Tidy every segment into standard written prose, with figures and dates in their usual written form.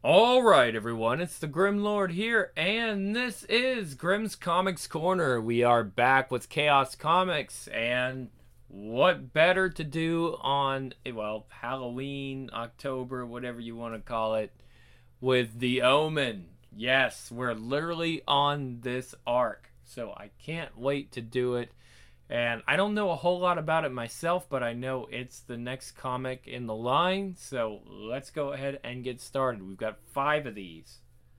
Alright, everyone, it's the Grim Lord here, and this is Grimm's Comics Corner. We are back with Chaos Comics, and what better to do on, well, Halloween, October, whatever you want to call it, with The Omen. Yes, we're literally on this arc, so I can't wait to do it. And I don't know a whole lot about it myself, but I know it's the next comic in the line. So let's go ahead and get started. We've got 5 of these.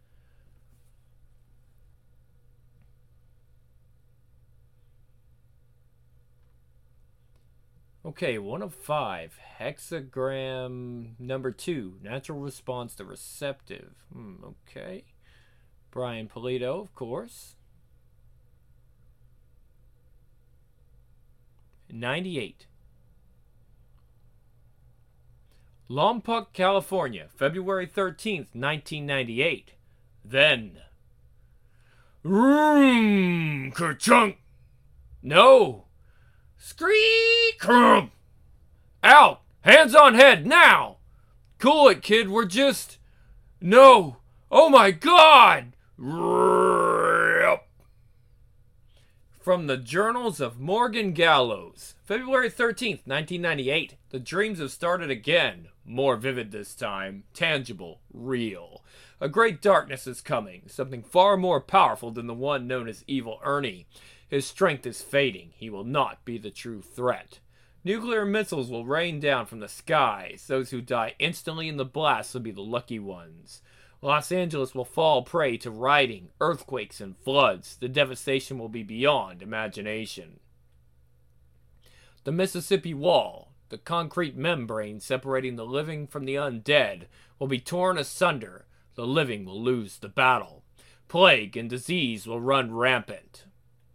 Okay, 1 of 5. Hexagram number 2. Natural response to receptive. Okay. Brian Pulido, of course. 98. Lompoc, California, February 13th, 1998. Then. Kerchunk! No! Screek! Out! Hands on head, now! Cool it, kid, we're just... No! Oh my god! From the Journals of Morgan Gallows, February 13th, 1998. The dreams have started again. More vivid this time. Tangible. Real. A great darkness is coming. Something far more powerful than the one known as Evil Ernie. His strength is fading. He will not be the true threat. Nuclear missiles will rain down from the skies. Those who die instantly in the blast will be the lucky ones. Los Angeles will fall prey to rioting, earthquakes, and floods. The devastation will be beyond imagination. The Mississippi Wall, the concrete membrane separating the living from the undead, will be torn asunder. The living will lose the battle. Plague and disease will run rampant.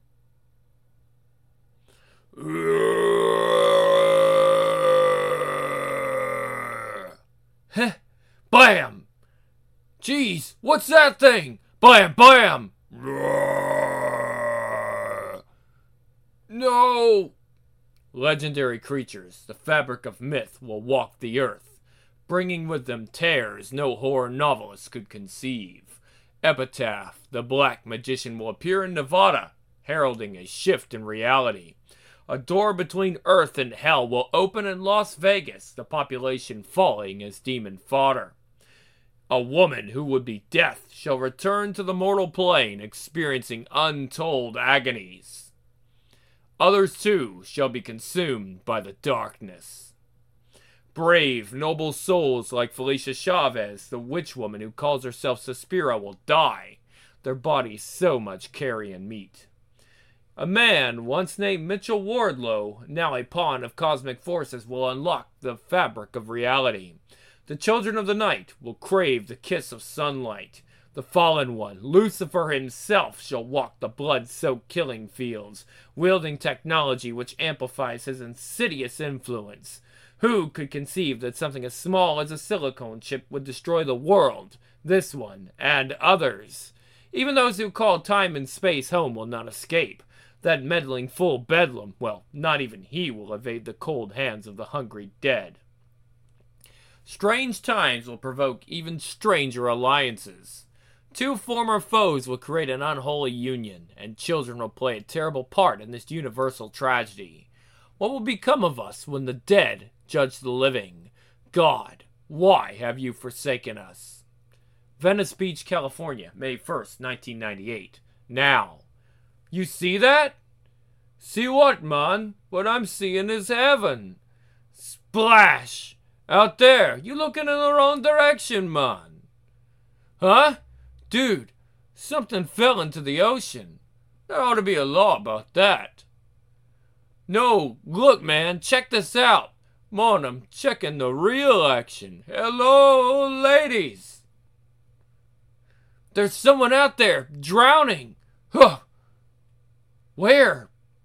Heh! Blam! Jeez, what's that thing? Blam, blam! No! Legendary creatures, the fabric of myth, will walk the earth, bringing with them terrors no horror novelist could conceive. Epitaph, the black magician, will appear in Nevada, heralding a shift in reality. A door between earth and hell will open in Las Vegas, the population falling as demon fodder. A woman who would be death shall return to the mortal plane, experiencing untold agonies. Others too shall be consumed by the darkness. Brave, noble souls like Felicia Chavez, the witch woman who calls herself Suspira, will die, their bodies so much carrion meat. A man once named Mitchell Wardlow, now a pawn of cosmic forces, will unlock the fabric of reality. The children of the night will crave the kiss of sunlight. The fallen one, Lucifer himself, shall walk the blood-soaked killing fields, wielding technology which amplifies his insidious influence. Who could conceive that something as small as a silicone chip would destroy the world? This one, and others. Even those who call time and space home will not escape. That meddling fool Bedlam, well, not even he will evade the cold hands of the hungry dead. Strange times will provoke even stranger alliances. 2 former foes will create an unholy union, and children will play a terrible part in this universal tragedy. What will become of us when the dead judge the living? God, why have you forsaken us? Venice Beach, California, May 1st, 1998. Now. You see that? See what, man? What I'm seeing is heaven. Splash! Out there, you looking in the wrong direction, man. Huh? Dude, something fell into the ocean. There ought to be a law about that. No, look, man, check this out. Man, I'm checking the real action. Hello, ladies. There's someone out there, drowning. Huh. Where?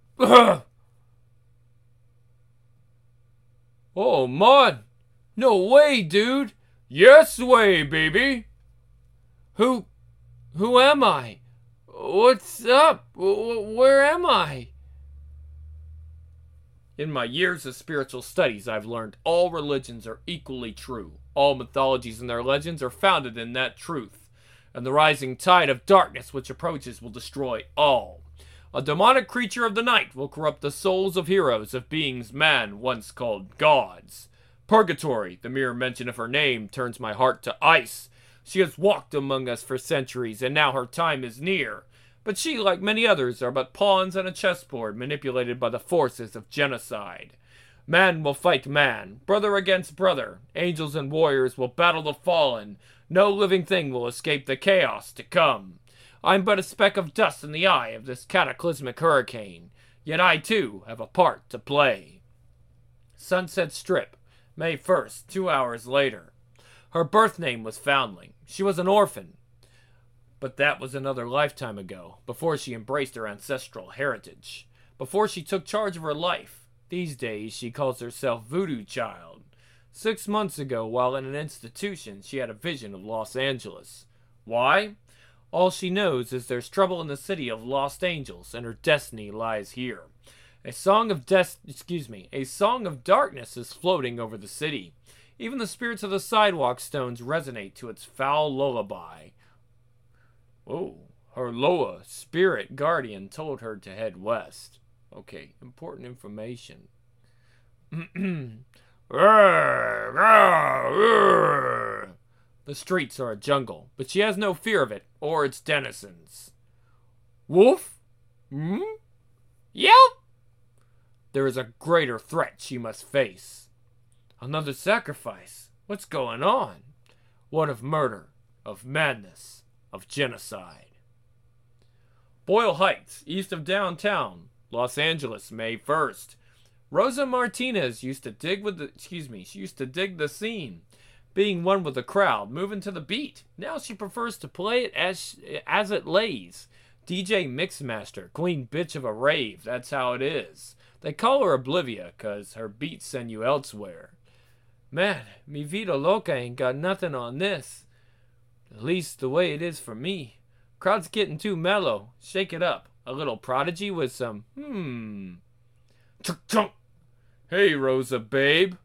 Oh, man. No way, dude. Yes way, baby. Who am I? What's up? Where am I? In my years of spiritual studies, I've learned all religions are equally true. All mythologies and their legends are founded in that truth. And the rising tide of darkness which approaches will destroy all. A demonic creature of the night will corrupt the souls of heroes, of beings man once called gods. Purgatory, the mere mention of her name, turns my heart to ice. She has walked among us for centuries, and now her time is near. But she, like many others, are but pawns on a chessboard manipulated by the forces of genocide. Man will fight man, brother against brother. Angels and warriors will battle the fallen. No living thing will escape the chaos to come. I'm but a speck of dust in the eye of this cataclysmic hurricane. Yet I, too, have a part to play. Sunset Strip, May 1st, 2 hours later. Her birth name was Foundling. She was an orphan. But that was another lifetime ago, before she embraced her ancestral heritage, before she took charge of her life. These days, she calls herself Voodoo Child. 6 months ago, while in an institution, she had a vision of Los Angeles. Why? All she knows is there's trouble in the city of lost angels, and her destiny lies here. A song of darkness is floating over the city. Even the spirits of the sidewalk stones resonate to its foul lullaby. Oh, her Loa, spirit guardian, told her to head west. Okay, important information. The streets are a jungle, but she has no fear of it or its denizens. Wolf? Yelp! There is a greater threat she must face. Another sacrifice. What's going on? What of murder, of madness, of genocide? Boyle Heights, east of downtown, Los Angeles, May 1st. Rosa Martinez used to dig the scene, being one with the crowd, moving to the beat. Now she prefers to play it as it lays. DJ Mixmaster, queen bitch of a rave, that's how it is. They call her Oblivia, 'cause her beats send you elsewhere. Man, mi vida loca ain't got nothing on this. At least the way it is for me. Crowd's getting too mellow. Shake it up. A little Prodigy with some Chunk. Hey, Rosa, babe.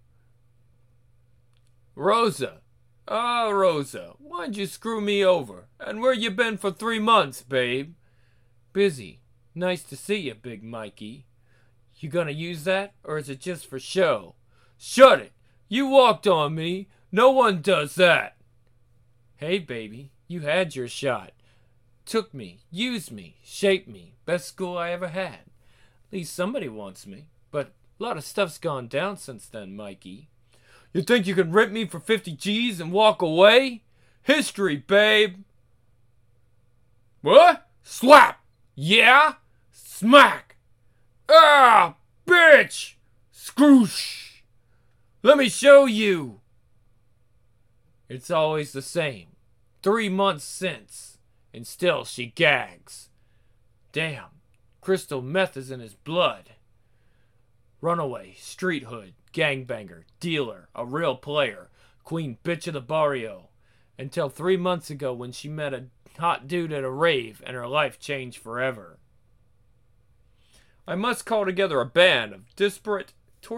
Rosa. Ah, Rosa. Why'd you screw me over? And where you been for 3 months, babe? Busy. Nice to see you, Big Mikey. You gonna use that, or is it just for show? Shut it! You walked on me. No one does that. Hey, baby. You had your shot. Took me, used me, shaped me. Best school I ever had. At least somebody wants me. But a lot of stuff's gone down since then, Mikey. You think you can rip me for 50 G's and walk away? History, babe. What? Slap! Yeah? Smack! Ah, bitch! Scroosh! Let me show you. It's always the same. 3 months since. And still she gags. Damn, crystal meth is in his blood. Runaway, street hood, gangbanger, dealer, a real player, queen bitch of the barrio. Until 3 months ago when she met a hot dude at a rave and her life changed forever. I must call together a band of disparate,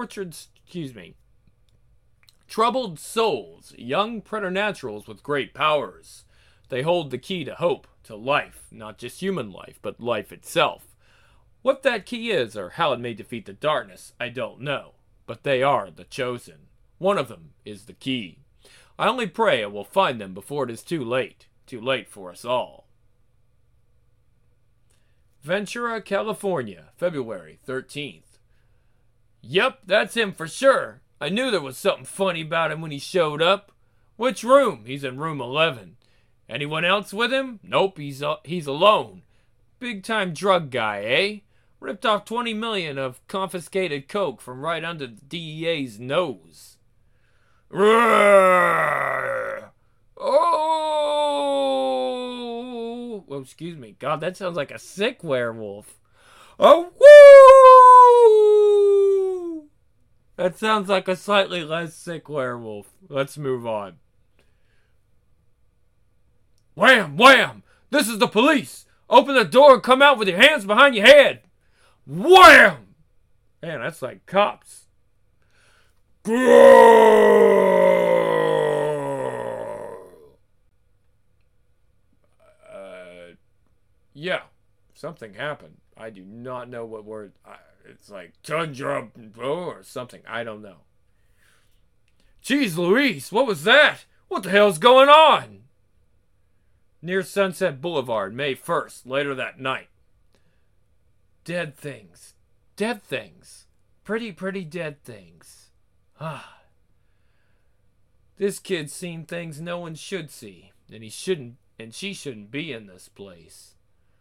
troubled souls, young preternaturals with great powers. They hold the key to hope, to life, not just human life, but life itself. What that key is, or how it may defeat the darkness, I don't know. But they are the chosen. One of them is the key. I only pray I will find them before it is too late for us all. Ventura, California, February 13th. Yep, that's him for sure. I knew there was something funny about him when he showed up. Which room? He's in room 11. Anyone else with him? Nope, he's alone. Big-time drug guy, eh? Ripped off 20 million of confiscated coke from right under the DEA's nose. Oh! Well, excuse me. God, that sounds like a sick werewolf. Oh, woo! That sounds like a slightly less sick werewolf. Let's move on. Wham! Wham! This is the police! Open the door and come out with your hands behind your head! Wham! Man, that's like cops. Yeah, something happened. I do not know what word. It's like tundra or something. I don't know. Jeez Louise, what was that? What the hell's going on? Near Sunset Boulevard, May 1st, later that night. Dead things. Dead things. Pretty dead things. Ah. This kid's seen things no one should see, and she shouldn't be in this place.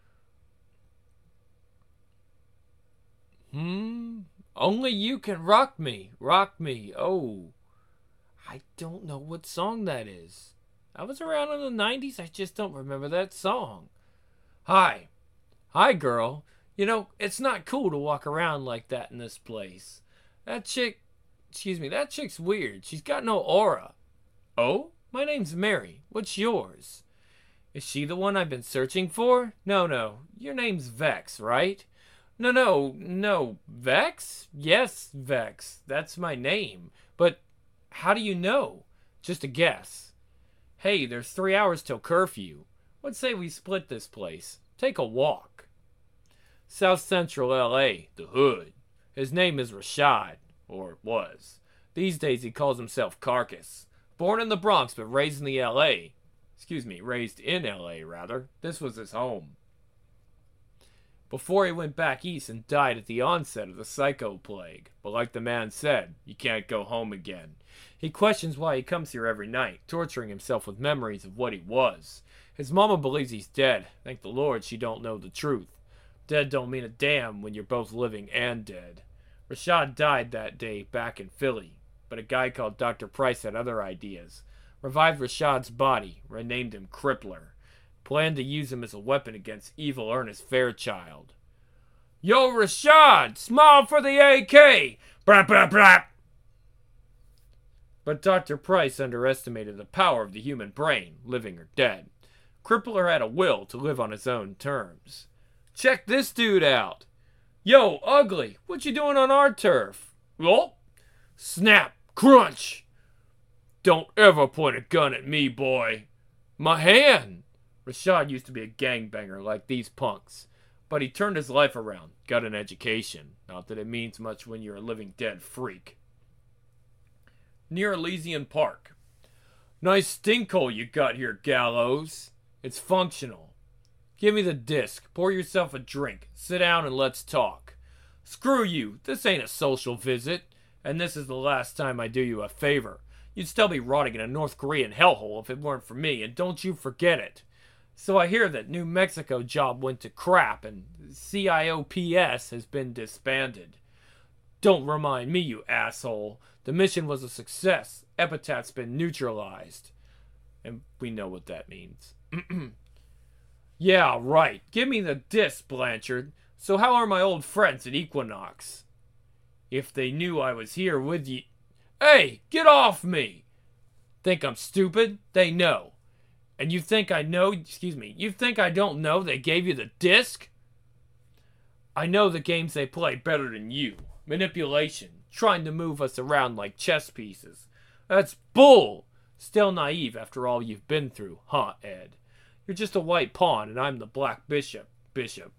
Only you can rock me. Oh, I don't know what song that is. I was around in the 90s, I just don't remember that song. Hi, girl. You know, it's not cool to walk around like that in this place. That chick's weird. She's got no aura. Oh, my name's Mary. What's yours? Is she the one I've been searching for? No. Your name's Vex, right? No. Vex? Yes, Vex. That's my name. But how do you know? Just a guess. Hey, there's 3 hours till curfew. Let's say we split this place. Take a walk. South Central L.A., the hood. His name is Rashad, or was. These days he calls himself Carcass. Born in the Bronx but raised in L.A. rather. This was his home. Before he went back east and died at the onset of the psycho plague. But like the man said, you can't go home again. He questions why he comes here every night, torturing himself with memories of what he was. His mama believes he's dead. Thank the Lord she don't know the truth. Dead don't mean a damn when you're both living and dead. Rashad died that day back in Philly, but a guy called Dr. Price had other ideas. Revived Rashad's body, renamed him Crippler. Planned to use him as a weapon against evil Ernest Fairchild. Yo, Rashad! Smile for the AK! Brap, brap, brap! But Dr. Price underestimated the power of the human brain, living or dead. Crippler had a will to live on his own terms. Check this dude out! Yo, Ugly, what you doing on our turf? Oh! Snap! Crunch! Don't ever point a gun at me, boy! My hand! Rashad used to be a gangbanger like these punks, but he turned his life around, got an education. Not that it means much when you're a living dead freak. Near Elysian Park. Nice stinkhole you got here, Gallows. It's functional. Give me the disc, pour yourself a drink, sit down and let's talk. Screw you, this ain't a social visit, and this is the last time I do you a favor. You'd still be rotting in a North Korean hellhole if it weren't for me, and don't you forget it. So I hear that New Mexico job went to crap and CIOPS has been disbanded. Don't remind me, you asshole. The mission was a success. Epitaph's been neutralized. And we know what that means. Yeah, right. Give me the disc, Blanchard. So how are my old friends at Equinox? If they knew I was here with ye... Hey, get off me! Think I'm stupid? They know. And you think I know... You think I don't know they gave you the disc? I know the games they play better than you. Manipulation. Trying to move us around like chess pieces. That's bull! Still naive after all you've been through, huh, Ed? You're just a white pawn and I'm the black bishop. Bishop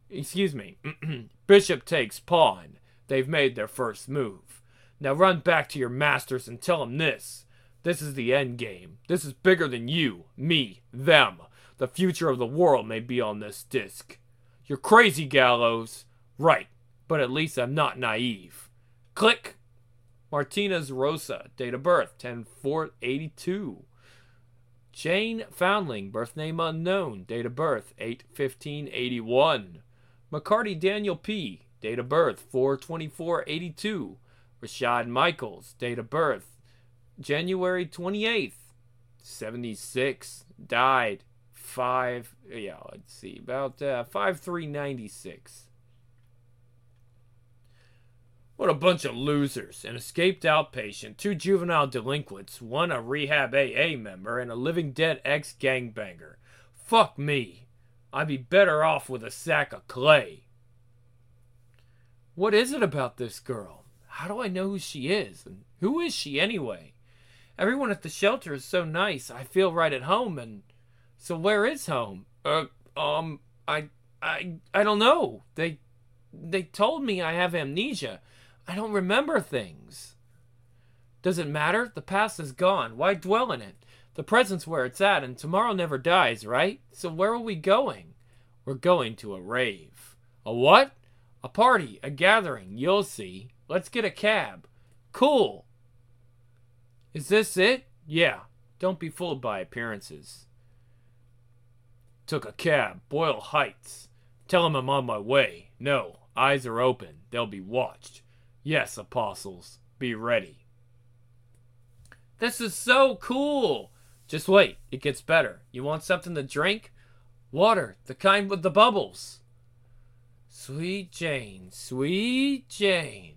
takes pawn. They've made their first move. Now run back to your masters and tell them this. This is the end game. This is bigger than you, me, them. The future of the world may be on this disc. You're crazy, Gallows. Right, but at least I'm not naive. Click. Martinez Rosa, date of birth 10/4/82. Jane Foundling, birth name unknown, date of birth 8/15/81. McCarty Daniel P., date of birth 4/24/82. Rashad Michaels, date of birth January 28th, 76. Died 5/3/96. What a bunch of losers. An escaped outpatient, 2 juvenile delinquents, 1 a rehab AA member, and a living dead ex-gangbanger. Fuck me. I'd be better off with a sack of clay. What is it about this girl? How do I know who she is? And who is she anyway? Everyone at the shelter is so nice. I feel right at home. And so where is home? I don't know. They told me I have amnesia. I don't remember things. Does it matter? The past is gone. Why dwell in it? The present's where it's at, and tomorrow never dies, right? So where are we going? We're going to a rave. A what? A party, a gathering, you'll see. Let's get a cab. Cool. Is this it? Yeah. Don't be fooled by appearances. Took a cab, Boyle Heights. Tell him I'm on my way. No, eyes are open. They'll be watched. Yes, apostles, be ready. This is so cool. Just wait, it gets better. You want something to drink? Water, the kind with the bubbles. Sweet Jane, sweet Jane.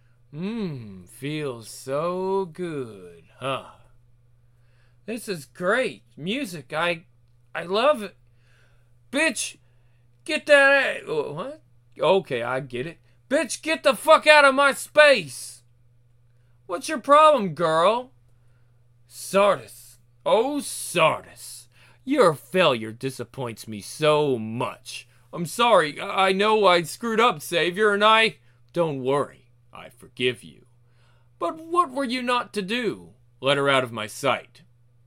Feels so good, huh? This is great. Music, I love it. Bitch, get that. What? Okay, I get it. Bitch, get the fuck out of my space. What's your problem, girl? Sardis. Oh, Sardis. Your failure disappoints me so much. I'm sorry. I know I screwed up, Savior, and I... Don't worry. I forgive you. But what were you not to do? Let her out of my sight.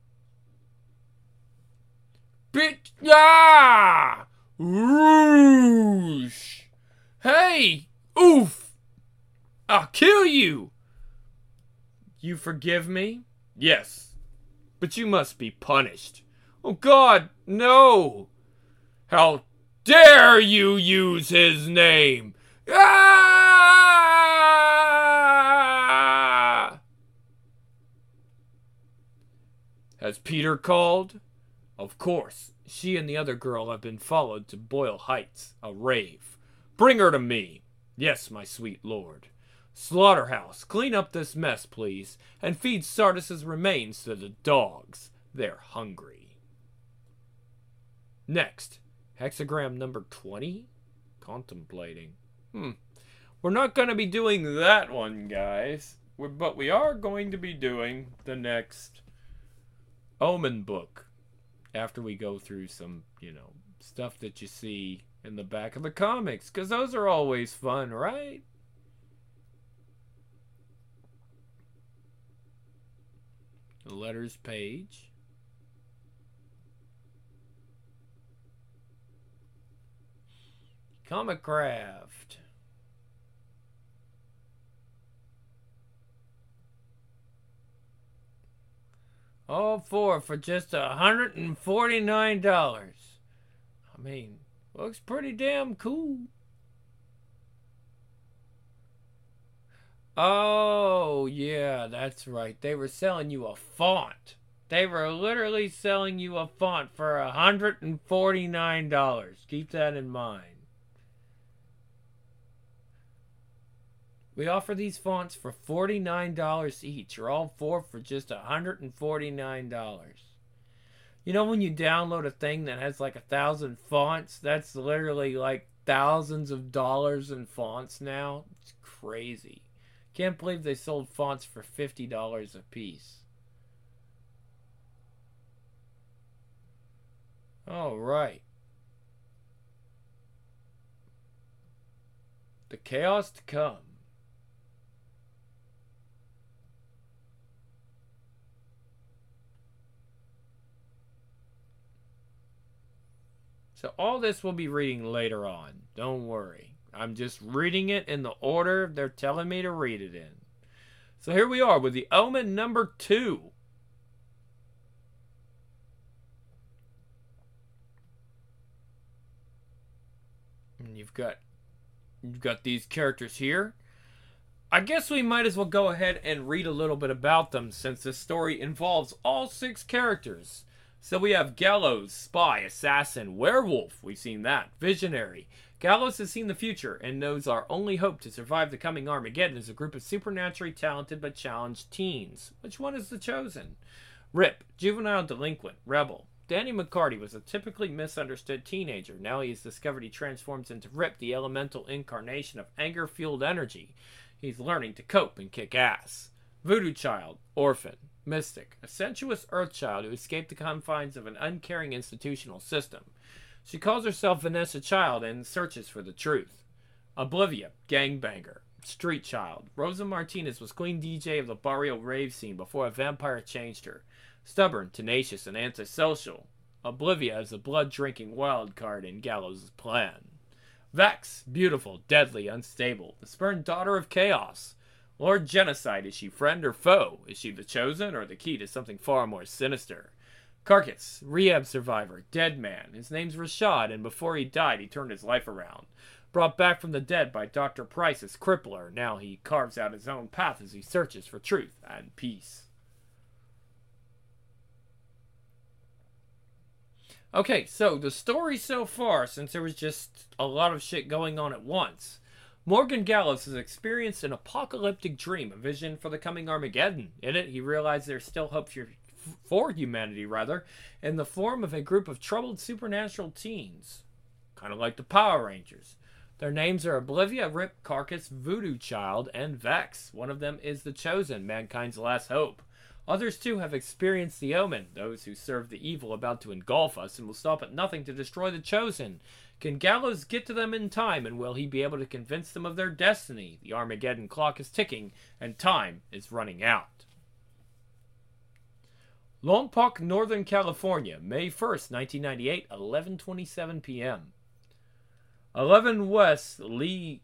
Bitch! Ah! Roosh! Hey! Oof! I'll kill you! You forgive me? Yes. But you must be punished. Oh God, no! How dare you use his name? Ah! Has Peter called? Of course. She and the other girl have been followed to Boyle Heights, a rave. Bring her to me. Yes, my sweet lord. Slaughterhouse, clean up this mess, please, and feed Sardis's remains to the dogs. They're hungry. Next, hexagram number 20? Contemplating. We're not going to be doing that one, guys. But we are going to be doing the next Omen book. After we go through some, stuff that you see in the back of the comics. Because those are always fun, right? The letters page. Comic Craft. All four for just $149. I mean, looks pretty damn cool. Oh, yeah, that's right. They were selling you a font. They were literally selling you a font for $149. Keep that in mind. We offer these fonts for $49 each, or all four for just $149. You know when you download a thing that has like 1,000 fonts? That's literally like thousands of dollars in fonts now. It's crazy. Can't believe they sold fonts for $50 a piece. All right. The chaos to come. So all this we'll be reading later on. Don't worry. I'm just reading it in the order they're telling me to read it in. So here we are with the Omen number 2. And you've got these characters here. I guess we might as well go ahead and read a little bit about them since this story involves all 6 characters. So we have Gallows, Spy, Assassin, Werewolf. We've seen that. Visionary. Gallows has seen the future and knows our only hope to survive the coming Armageddon is a group of supernaturally talented but challenged teens. Which one is the chosen? Rip. Juvenile delinquent. Rebel. Danny McCarty was a typically misunderstood teenager. Now he has discovered he transforms into Rip, the elemental incarnation of anger-fueled energy. He's learning to cope and kick ass. Voodoo child, orphan, mystic, a sensuous earth child who escaped the confines of an uncaring institutional system. She calls herself Vanessa Child and searches for the truth. Oblivia, gangbanger, street child. Rosa Martinez was queen DJ of the barrio rave scene before a vampire changed her. Stubborn, tenacious, and antisocial. Oblivia is a blood-drinking wild card in Gallows' plan. Vex, beautiful, deadly, unstable, the spurned daughter of chaos. Lord Genocide, is she friend or foe? Is she the chosen or the key to something far more sinister? Carcass, rehab survivor, dead man. His name's Rashad, and before he died, he turned his life around. Brought back from the dead by Dr. Price's crippler, now he carves out his own path as he searches for truth and peace. Okay, so the story so far, since there was just a lot of shit going on at once, Morgan Gallows has experienced an apocalyptic dream, a vision for the coming Armageddon. In it, he realized there's still hope for humanity, in the form of a group of troubled supernatural teens. Kind of like the Power Rangers. Their names are Oblivia, Rip, Carcass, Voodoo Child, and Vex. One of them is the Chosen, mankind's last hope. Others, too, have experienced the Omen, those who serve the evil about to engulf us and will stop at nothing to destroy the Chosen. Can Gallows get to them in time, and will he be able to convince them of their destiny? The Armageddon clock is ticking, and time is running out. Lompoc, Northern California, May 1st, 1998, 11:27 p.m. 11 West Lee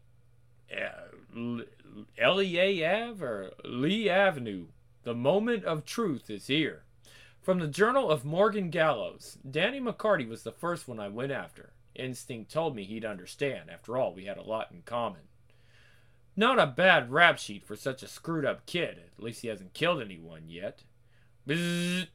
Avenue. The moment of truth is here. From the Journal of Morgan Gallows. Danny McCarty was the first one I went after. Instinct told me he'd understand. After all, we had a lot in common. Not a bad rap sheet for such a screwed up kid. At least he hasn't killed anyone yet. Bzzz.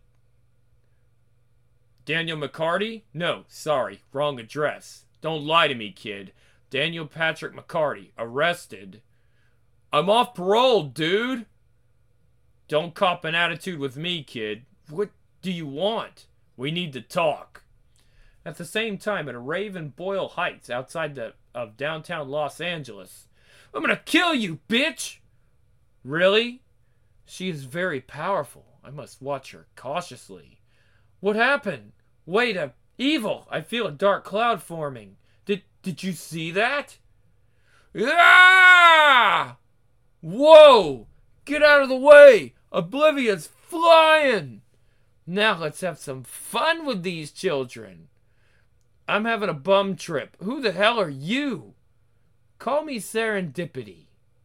Daniel McCarty? No, sorry, wrong address. Don't lie to me, kid. Daniel Patrick McCarty, arrested. I'm off parole, dude. Don't cop an attitude with me, kid. What do you want? We need to talk. At the same time, at a rave in Boyle Heights, outside of downtown Los Angeles. I'm gonna kill you, bitch! Really? She is very powerful. I must watch her cautiously. What happened? Wait, evil! I feel a dark cloud forming. Did you see that? Ah! Whoa! Get out of the way! Oblivia's flying! Now let's have some fun with these children. I'm having a bum trip. Who the hell are you? Call me Serendipity.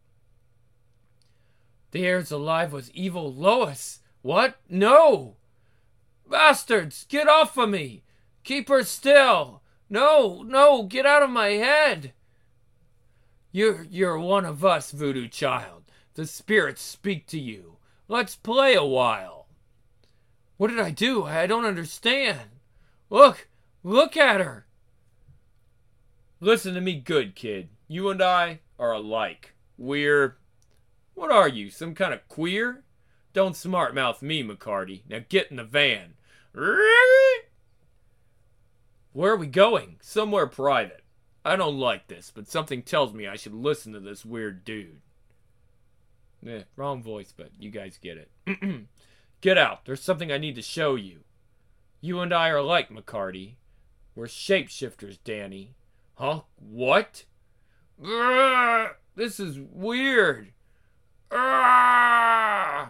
The heirs alive was evil Lois. What? No! Bastards, get off of me! Keep her still! No, get out of my head! You're one of us, Voodoo Child. The spirits speak to you. Let's play a while. What did I do? I don't understand. Look at her. Listen to me good, kid. You and I are alike. What are you, some kind of queer? Don't smart mouth me, McCarty. Now get in the van. Where are we going? Somewhere private. I don't like this, but something tells me I should listen to this weird dude. Wrong voice, but you guys get it. Get out. There's something I need to show you. You and I are alike, McCarty. We're shapeshifters, Danny. Huh? What? This is weird. Oh,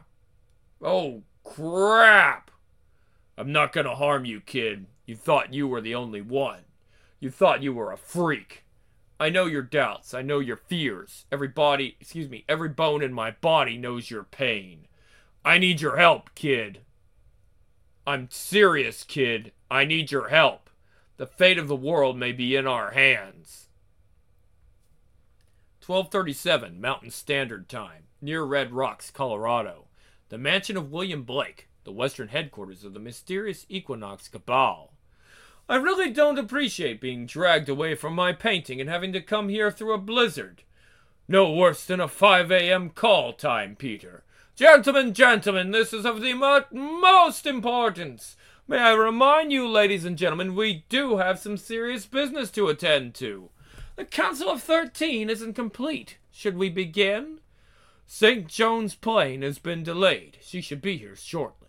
crap. I'm not gonna harm you, kid. You thought you were the only one. You thought you were a freak. I know your doubts. I know your fears. Every bone in my body knows your pain. I need your help, kid. I'm serious, kid. I need your help. The fate of the world may be in our hands. 12:37 Mountain Standard Time, near Red Rocks, Colorado. The mansion of William Blake, the western headquarters of the mysterious Equinox Cabal. I really don't appreciate being dragged away from my painting and having to come here through a blizzard. No worse than a 5 a.m. call time, Peter. Gentlemen, this is of the utmost importance. May I remind you, ladies and gentlemen, we do have some serious business to attend to. The Council of 13 isn't complete. Should we begin? St. Joan's plane has been delayed. She should be here shortly.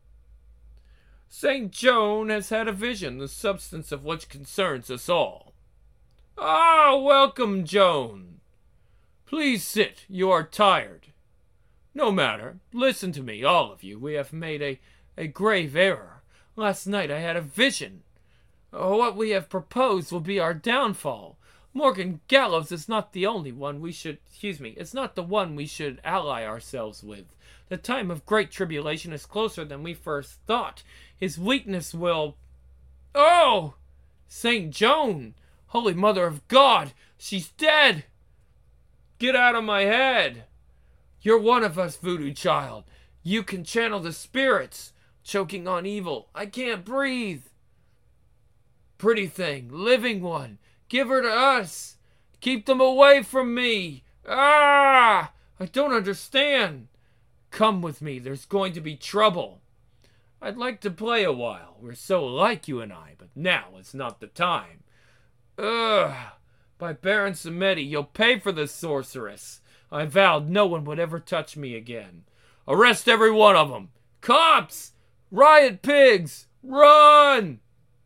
St. Joan has had a vision, the substance of which concerns us all. Ah, welcome, Joan. Please sit. You are tired. No matter. Listen to me, all of you. We have made a grave error. Last night I had a vision. What we have proposed will be our downfall. Morgan Gallows is not the only one it's not the one we should ally ourselves with. The time of great tribulation is closer than we first thought. His weakness will... Oh! St. Joan! Holy Mother of God! She's dead! Get out of my head! You're one of us, voodoo child. You can channel the spirits. Choking on evil. I can't breathe. Pretty thing, living one. Give her to us. Keep them away from me. Ah! I don't understand. Come with me. There's going to be trouble. I'd like to play a while. We're so alike, you and I, but now is not the time. Ugh! By Baron Samedi, you'll pay for this sorceress. I vowed no one would ever touch me again. Arrest every one of them. Cops! Riot pigs! Run!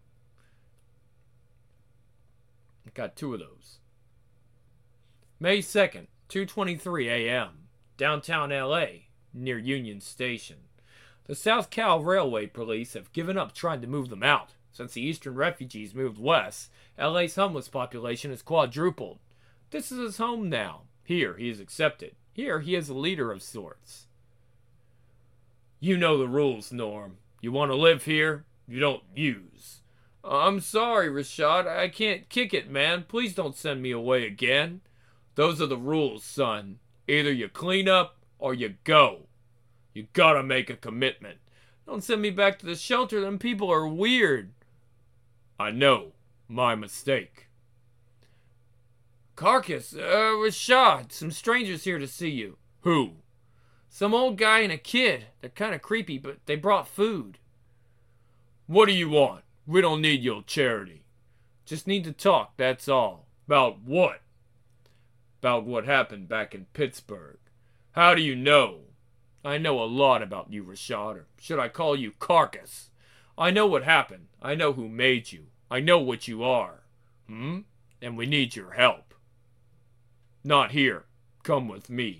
Got 2 of those. May 2nd, 2:23 a.m. Downtown L.A., near Union Station. The South Cal Railway Police have given up trying to move them out. Since the Eastern refugees moved west, L.A.'s homeless population has quadrupled. This is his home now. Here, he is accepted. Here, he is a leader of sorts. You know the rules, Norm. You want to live here? You don't use. I'm sorry, Rashad. I can't kick it, man. Please don't send me away again. Those are the rules, son. Either you clean up or you go. You gotta make a commitment. Don't send me back to the shelter. Them people are weird. I know. My mistake. Carcass, Rashad, some strangers here to see you. Who? Some old guy and a kid. They're kind of creepy, but they brought food. What do you want? We don't need your charity. Just need to talk, that's all. About what? About what happened back in Pittsburgh. How do you know? I know a lot about you, Rashad, or should I call you Carcass? I know what happened. I know who made you. I know what you are. And we need your help. Not here. Come with me.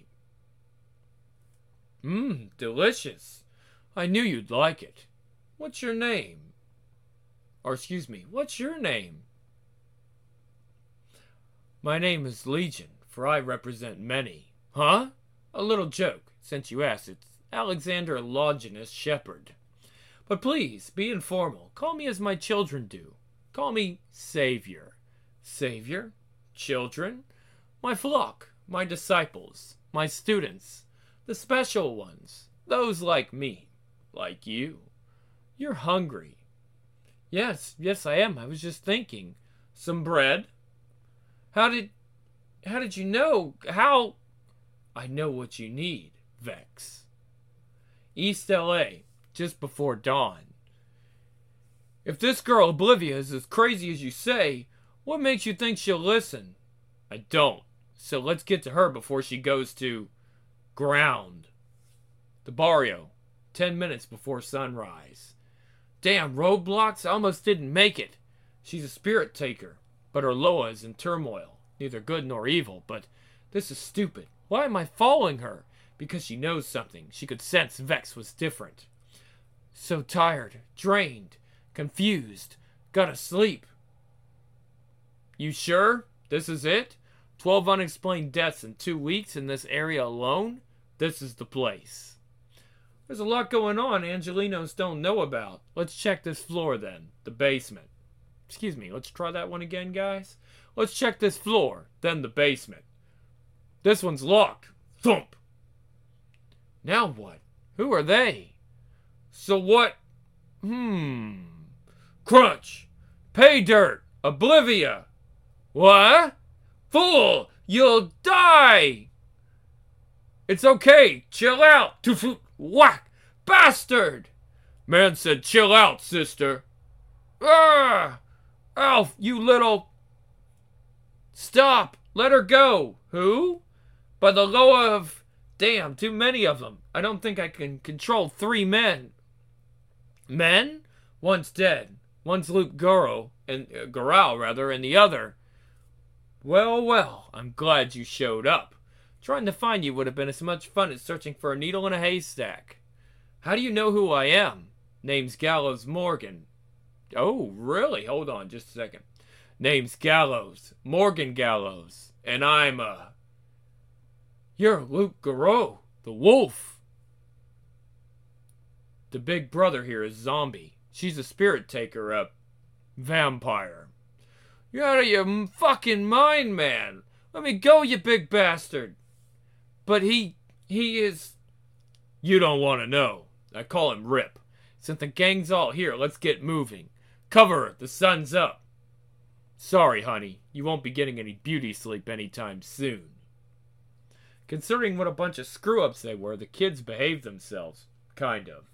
Delicious. I knew you'd like it. What's your name? What's your name? My name is Legion, for I represent many. Huh? A little joke, since you asked. It's Alexander Longinus Shepard. But please, be informal. Call me as my children do. Call me Savior. Savior? Children? My flock, my disciples, my students, the special ones, those like me, like you. You're hungry. Yes, I am. I was just thinking. Some bread? How did you know? How? I know what you need, Vex. East L.A., just before dawn. If this girl Oblivia is as crazy as you say, what makes you think she'll listen? I don't. So let's get to her before she goes to ground. The barrio, 10 minutes before sunrise. Damn roadblocks, I almost didn't make it. She's a spirit taker, but her Loa is in turmoil. Neither good nor evil, but this is stupid. Why am I following her? Because she knows something. She could sense Vex was different. So tired, drained, confused. Gotta sleep. You sure? This is it? 12 unexplained deaths in 2 weeks in this area alone? This is the place. There's a lot going on Angelinos don't know about. Let's check this floor then. The basement. Excuse me, let's try that one again, guys. Let's check this floor, then the basement. This one's locked. Thump. Now what? Who are they? So what? Crunch. Pay dirt. Oblivia. What? Fool! You'll die! It's okay. Chill out. Whack! Bastard! Man said, chill out, sister. Ah! Alf, you little... Stop! Let her go! Who? By the law of... Damn, too many of them. I don't think I can control 3 men. Men? One's dead. One's Luke Garrow, and and the other... Well, well, I'm glad you showed up. Trying to find you would have been as much fun as searching for a needle in a haystack. How do you know who I am? Name's Gallows Morgan. Oh, really? Hold on just a second. Name's Gallows. Morgan Gallows. And I'm, You're Luke Garrow, the wolf. The big brother here is Zombie. She's a spirit taker, a vampire. You're out of your fucking mind, man. Let me go, you big bastard. But he is... You don't want to know. I call him Rip. Since the gang's all here, let's get moving. Cover her, the sun's up. Sorry, honey. You won't be getting any beauty sleep anytime soon. Considering what a bunch of screw-ups they were, the kids behaved themselves. Kind of.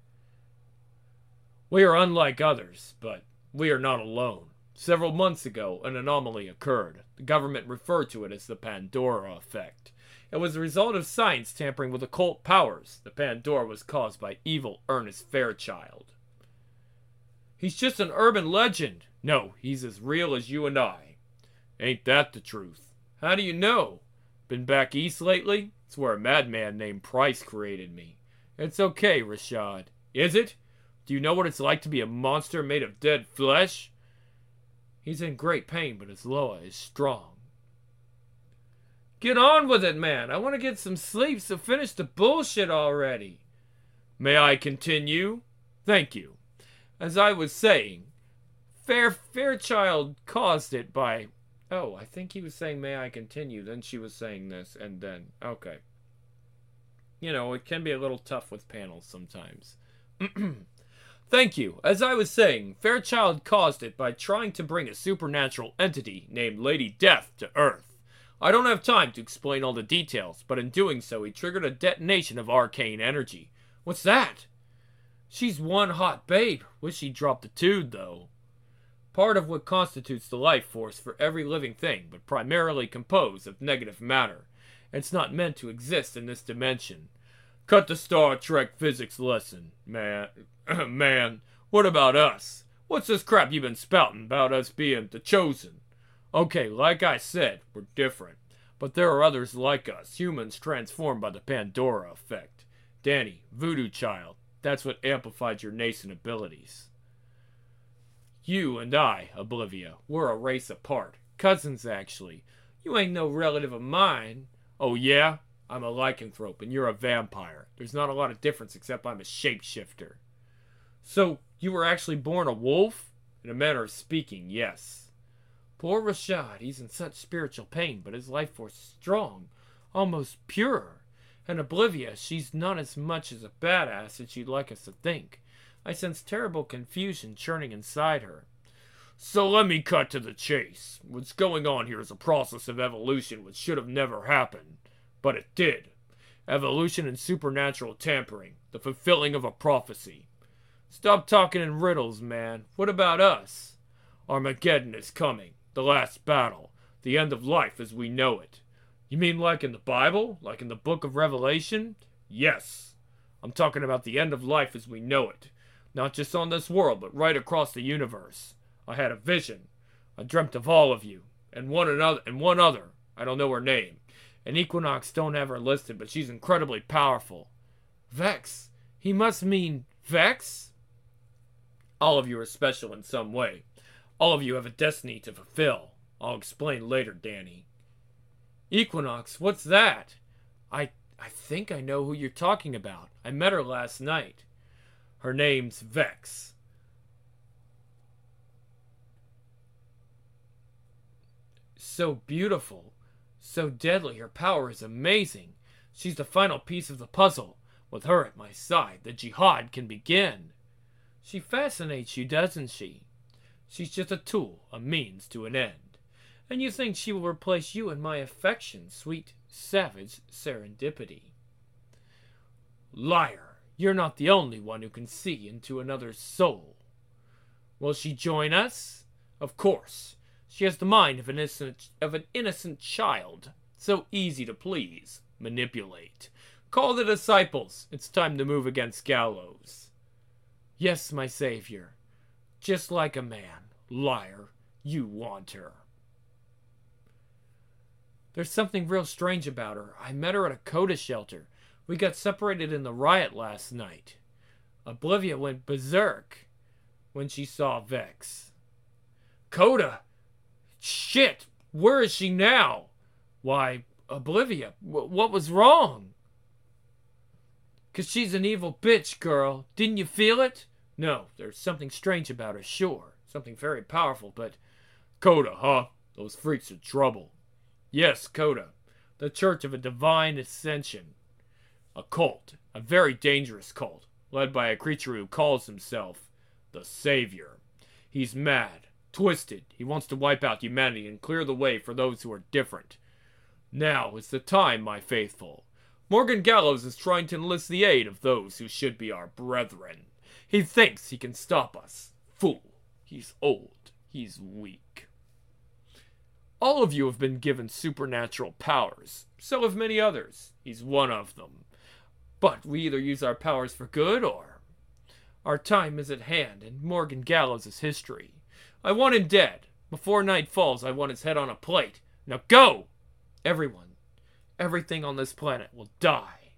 We are unlike others, but we are not alone. Several months ago, an anomaly occurred. The government referred to it as the Pandora effect. It was the result of science tampering with occult powers. The Pandora was caused by evil Ernest Fairchild. He's just an urban legend. No, he's as real as you and I. Ain't that the truth? How do you know? Been back east lately? It's where a madman named Price created me. It's okay, Rashad. Is it? Do you know what it's like to be a monster made of dead flesh? He's in great pain, but his Loa is strong. Get on with it, man. I want to get some sleep, so finish the bullshit already. May I continue? Thank you. As I was saying, Fairchild caused it by... Oh, I think he was saying, may I continue? Then she was saying this, and then... Okay. You know, it can be a little tough with panels sometimes. Thank you. As I was saying, Fairchild caused it by trying to bring a supernatural entity named Lady Death to Earth. I don't have time to explain all the details, but in doing so, he triggered a detonation of arcane energy. What's that? She's one hot babe. Wish he'd dropped the dude, though. Part of what constitutes the life force for every living thing, but primarily composed of negative matter. It's not meant to exist in this dimension. Cut the Star Trek physics lesson, man. Man, what about us? What's this crap you've been spouting about us being the chosen? Okay, like I said, we're different. But there are others like us, humans transformed by the Pandora effect. Danny, Voodoo Child, that's what amplified your nascent abilities. You and I, Oblivia, we're a race apart. Cousins, actually. You ain't no relative of mine. Oh, yeah? I'm a lycanthrope, and you're a vampire. There's not a lot of difference except I'm a shapeshifter. So, you were actually born a wolf? In a manner of speaking, yes. Poor Rashad, he's in such spiritual pain, but his life force is strong, almost pure. And Oblivia, she's not as much as a badass as you'd like us to think. I sense terrible confusion churning inside her. So let me cut to the chase. What's going on here is a process of evolution which should have never happened. But it did. Evolution and supernatural tampering, the fulfilling of a prophecy. Stop talking in riddles, man. What about us? Armageddon is coming. The last battle. The end of life as we know it. You mean like in the Bible? Like in the book of Revelation? Yes. I'm talking about the end of life as we know it. Not just on this world, but right across the universe. I had a vision. I dreamt of all of you. And one other. I don't know her name. And Equinox don't have her listed, but she's incredibly powerful. Vex? He must mean Vex? All of you are special in some way. All of you have a destiny to fulfill. I'll explain later, Danny. Equinox, what's that? I think I know who you're talking about. I met her last night. Her name's Vex. So beautiful. So deadly. Her power is amazing. She's the final piece of the puzzle. With her at my side, the jihad can begin. She fascinates you, doesn't she? She's just a tool, a means to an end. And you think she will replace you in my affection, sweet, savage serendipity. Liar. You're not the only one who can see into another's soul. Will she join us? Of course. She has the mind of an innocent child. So easy to please, manipulate. Call the disciples. It's time to move against Gallows. Yes, my savior. Just like a man. Liar. You want her. There's something real strange about her. I met her at a Coda shelter. We got separated in the riot last night. Oblivia went berserk when she saw Vex. Coda? Shit! Where is she now? Why, Oblivia, what was wrong? 'Cause she's an evil bitch, girl. Didn't you feel it? No, there's something strange about her, sure. Something very powerful, but... Coda, huh? Those freaks are trouble. Yes, Coda. The Church of a Divine Ascension. A cult. A very dangerous cult. Led by a creature who calls himself the Savior. He's mad. Twisted. He wants to wipe out humanity and clear the way for those who are different. Now is the time, my faithful. Morgan Gallows is trying to enlist the aid of those who should be our brethren. He thinks he can stop us. Fool. He's old. He's weak. All of you have been given supernatural powers. So have many others. He's one of them. But we either use our powers for good or... Our time is at hand, and Morgan Gallows is history. I want him dead. Before night falls, I want his head on a plate. Now go! Everyone, everything on this planet will die.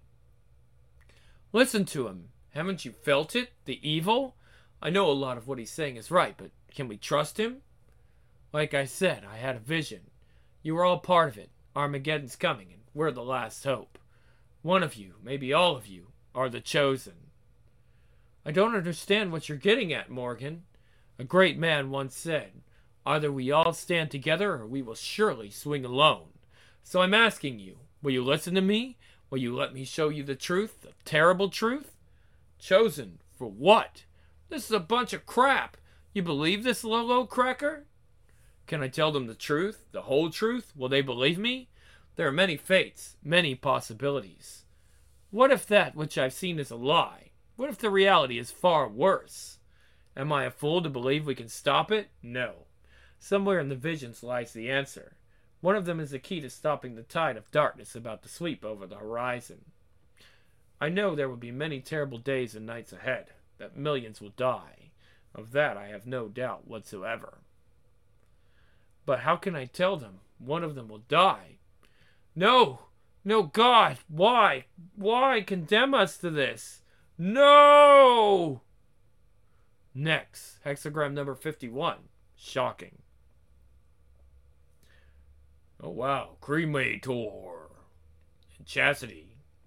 Listen to him. Haven't you felt it? The evil? I know a lot of what he's saying is right, but can we trust him? Like I said, I had a vision. You were all part of it. Armageddon's coming, and we're the last hope. One of you, maybe all of you, are the chosen. I don't understand what you're getting at, Morgan. A great man once said, either we all stand together or we will surely swing alone. So I'm asking you, will you listen to me? Will you let me show you the truth, the terrible truth? Chosen for what? This is a bunch of crap. You believe this, Lolo Cracker? Can I tell them the truth, the whole truth? Will they believe me? There are many fates, many possibilities. What if that which I've seen is a lie? What if the reality is far worse? Am I a fool to believe we can stop it? No. Somewhere in the visions lies the answer. One of them is the key to stopping the tide of darkness about to sweep over the horizon. I know there will be many terrible days and nights ahead, that millions will die. Of that I have no doubt whatsoever. But how can I tell them one of them will die? No! No, God! Why? Why condemn us to this? No! Next, hexagram number 51. Shocking. Oh, wow. Cremator. And Chastity.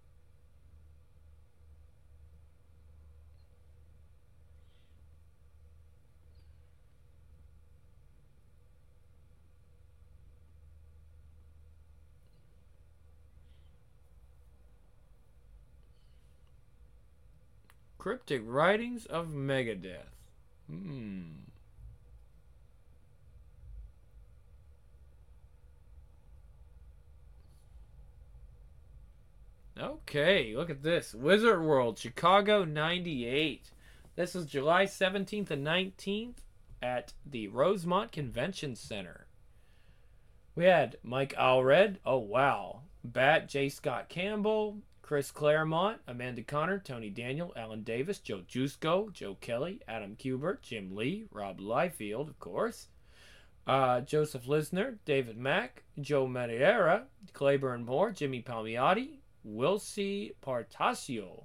Cryptic Writings of Megadeth. Okay, look at this. Wizard World, Chicago 98. This is July 17th and 19th at the Rosemont Convention Center. We had Mike Allred. Oh, wow. Bat, J. Scott Campbell, Chris Claremont, Amanda Connor, Tony Daniel, Alan Davis, Joe Jusko, Joe Kelly, Adam Kubert, Jim Lee, Rob Liefeld, of course, Joseph Lisner, David Mack, Joe Madeira, Clayburn Moore, Jimmy Palmiotti, Wilcie Partasio,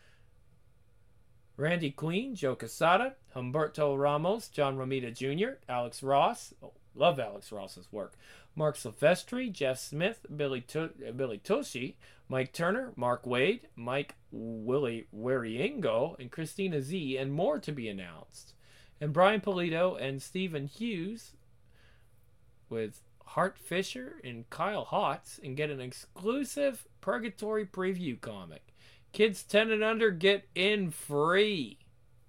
Randy Queen, Joe Casada, Humberto Ramos, John Romita Jr., Alex Ross, love Alex Ross's work, Mark Silvestri, Jeff Smith, Billy Toshi, Mike Turner, Mark Wade, Mike Willie Wariengo, and Christina Z, and more to be announced. And Brian Polito and Stephen Hughes with Hart Fisher and Kyle Hotz, and get an exclusive Purgatory preview comic. Kids 10 and under get in free.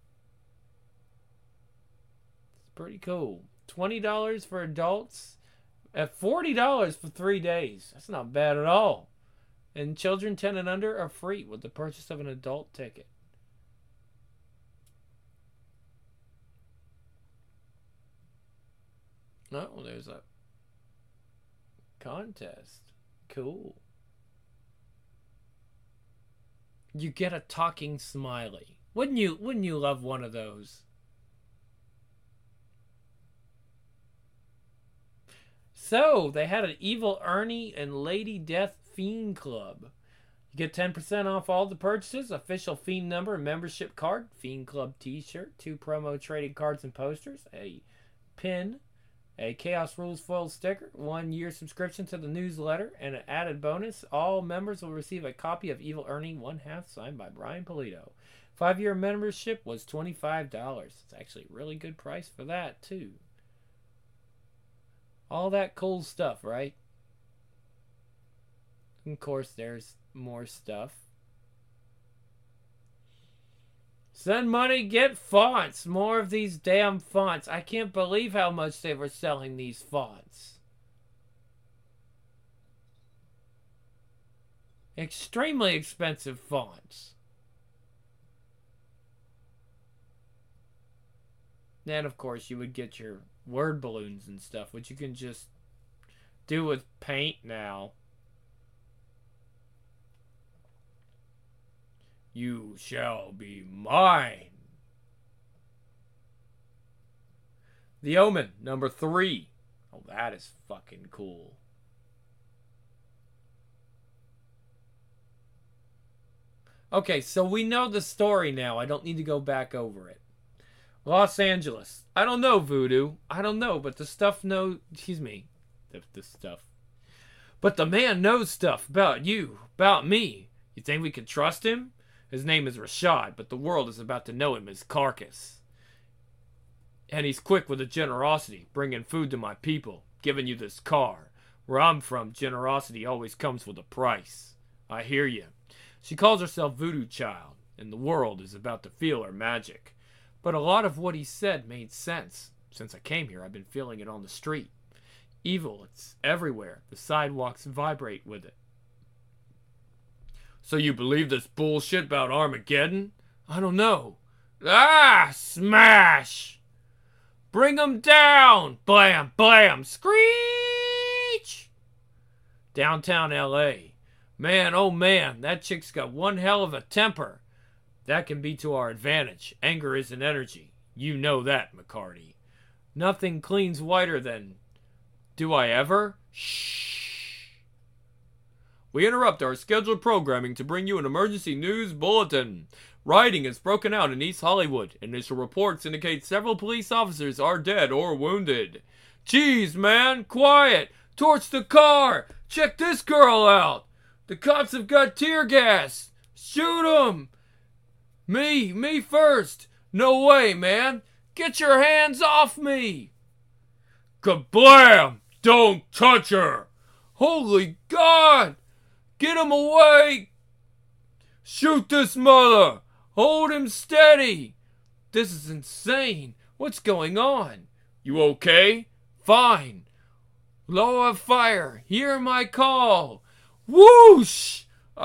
It's pretty cool. $20 for adults at $40 for 3 days. That's not bad at all. And children 10 and under are free with the purchase of an adult ticket. Oh, there's a contest. Cool. You get a talking smiley. Wouldn't you love one of those? So, they had an Evil Ernie and Lady Death Fiend Club. You get 10% off all the purchases, official Fiend number and membership card, Fiend Club t-shirt, 2 promo trading cards and posters, a pin, a Chaos Rules foil sticker, 1-year subscription to the newsletter, and an added bonus. All members will receive a copy of Evil Ernie 1/2 signed by Brian Polito. 5-year membership was $25. It's actually a really good price for that, too. All that cool stuff, right? And of course, there's more stuff. Send money, get fonts. More of these damn fonts. I can't believe how much they were selling these fonts. Extremely expensive fonts. Then, of course, you would get your word balloons and stuff, which you can just do with paint now. You shall be mine. The Omen, number 3. Oh, that is fucking cool. Okay, so we know the story now. I don't need to go back over it. Los Angeles. I don't know, Voodoo. I don't know, but the stuff knows... Excuse me. The stuff. But the man knows stuff about you, about me. You think we can trust him? His name is Rashad, but the world is about to know him as Carcass. And he's quick with the generosity, bringing food to my people, giving you this car. Where I'm from, generosity always comes with a price. I hear you. She calls herself Voodoo Child, and the world is about to feel her magic. But a lot of what he said made sense. Since I came here, I've been feeling it on the street. Evil, it's everywhere. The sidewalks vibrate with it. So you believe this bullshit about Armageddon? I don't know. Ah! Smash! Bring 'em down! Blam! Blam! Screech! Downtown L.A. Man, oh man, that chick's got one hell of a temper. That can be to our advantage. Anger is an energy. You know that, McCarty. Nothing cleans whiter than... Do I ever? Shh. We interrupt our scheduled programming to bring you an emergency news bulletin. Rioting has broken out in East Hollywood. Initial reports indicate several police officers are dead or wounded. Jeez, man, quiet. Torch the car. Check this girl out. The cops have got tear gas. Shoot 'em. Me first. No way, man. Get your hands off me. Kablam! Don't touch her. Holy God. Get him away. Shoot this mother. Hold him steady. This is insane. What's going on? You okay? Fine. Lower fire. Hear my call. Whoosh!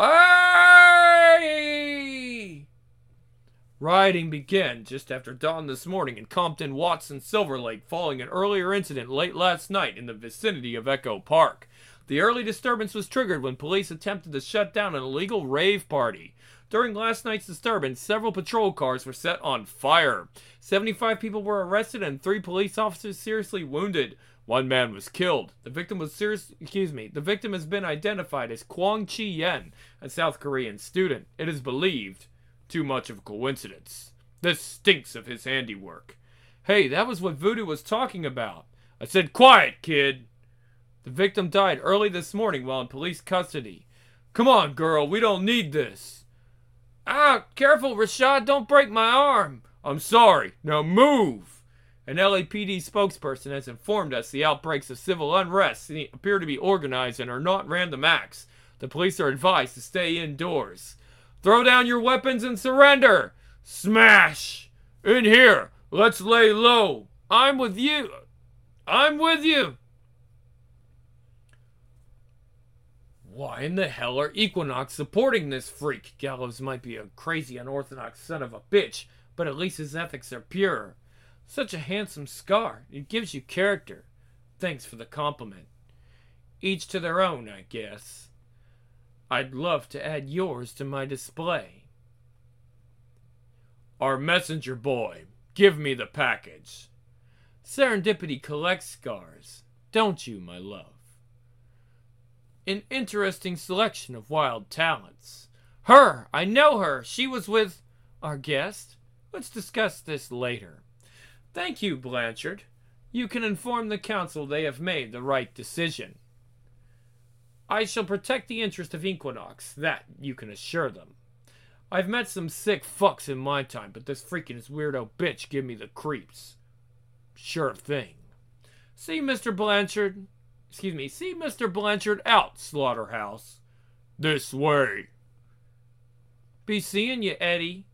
Aye! Rioting began just after dawn this morning in Compton, Watson, Silver Lake, following an earlier incident late last night in the vicinity of Echo Park. The early disturbance was triggered when police attempted to shut down an illegal rave party. During last night's disturbance, several patrol cars were set on fire. 75 people were arrested and 3 police officers seriously wounded. 1 man was killed. The victim has been identified as Kwang Chi-yen, a South Korean student. It is believed too much of a coincidence. This stinks of his handiwork. Hey, that was what Voodoo was talking about. I said, quiet, kid. The victim died early this morning while in police custody. Come on, girl, we don't need this. Ah, careful, Rashad, don't break my arm. I'm sorry. Now move. An LAPD spokesperson has informed us the outbreaks of civil unrest appear to be organized and are not random acts. The police are advised to stay indoors. Throw down your weapons and surrender. Smash. In here. Let's lay low. I'm with you. I'm with you. Why in the hell are Equinox supporting this freak? Gallows might be a crazy, unorthodox son of a bitch, but at least his ethics are pure. Such a handsome scar. It gives you character. thanks for the compliment. Each to their own, I guess. I'd love to add yours to my display. Our messenger boy, give me the package. Serendipity collects scars, don't you, my love? An interesting selection of wild talents. Her! I know her! She was with our guest. Let's discuss this later. Thank you, Blanchard. You can inform the council they have made the right decision. I shall protect the interest of Equinox, that you can assure them. I've met some sick fucks in my time, but this freaking weirdo bitch give me the creeps. Sure thing. See Mr. Blanchard out, Slaughterhouse. This way. Be seeing you, Eddie.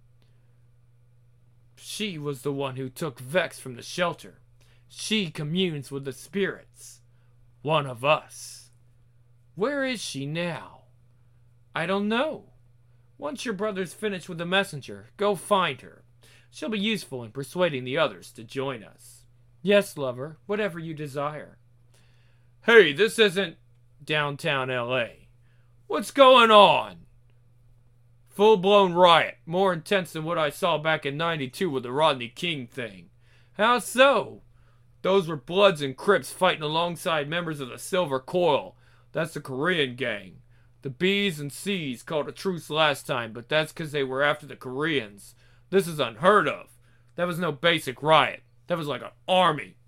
She was the one who took Vex from the shelter. She communes with the spirits. One of us. Where is she now? I don't know. Once your brother's finished with the messenger, go find her. She'll be useful in persuading the others to join us. Yes, lover, whatever you desire. Hey, this isn't downtown L.A. What's going on? Full-blown riot, more intense than what I saw back in '92 with the Rodney King thing. How so? Those were Bloods and Crips fighting alongside members of the Silver Coil. That's the Korean gang. The B's and C's called a truce last time, but that's because they were after the Koreans. This is unheard of. That was no basic riot. That was like an army.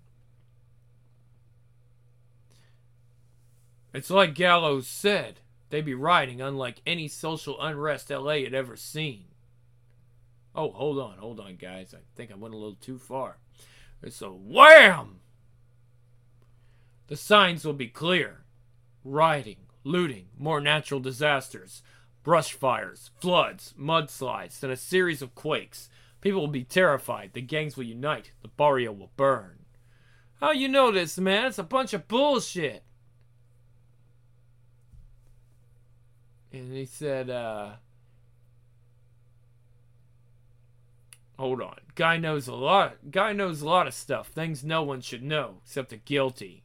It's like Gallows said. They be rioting unlike any social unrest LA had ever seen. Oh, hold on, guys. I think I went a little too far. It's a wham! The signs will be clear. Rioting, looting, more natural disasters, brush fires, floods, mudslides, then a series of quakes. People will be terrified. The gangs will unite. The barrio will burn. How you know this, man? It's a bunch of bullshit. And he said, hold on. Guy knows a lot of stuff. Things no one should know, except the guilty.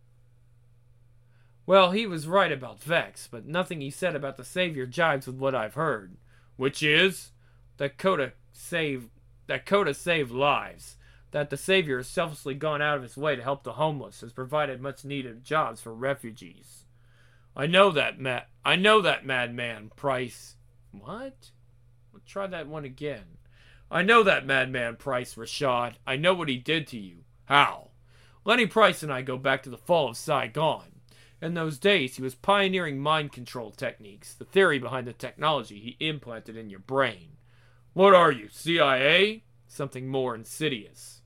Well, he was right about Vex, but nothing he said about the Savior jives with what I've heard. Which is that Coda saved lives. That the Savior has selflessly gone out of his way to help the homeless, has provided much needed jobs for refugees. I know that madman, Price. What? Let's try that one again. I know that madman, Price, Rashad. I know what he did to you. How? Lenny Price and I go back to the fall of Saigon. In those days, he was pioneering mind control techniques, the theory behind the technology he implanted in your brain. What are you, CIA? Something more insidious.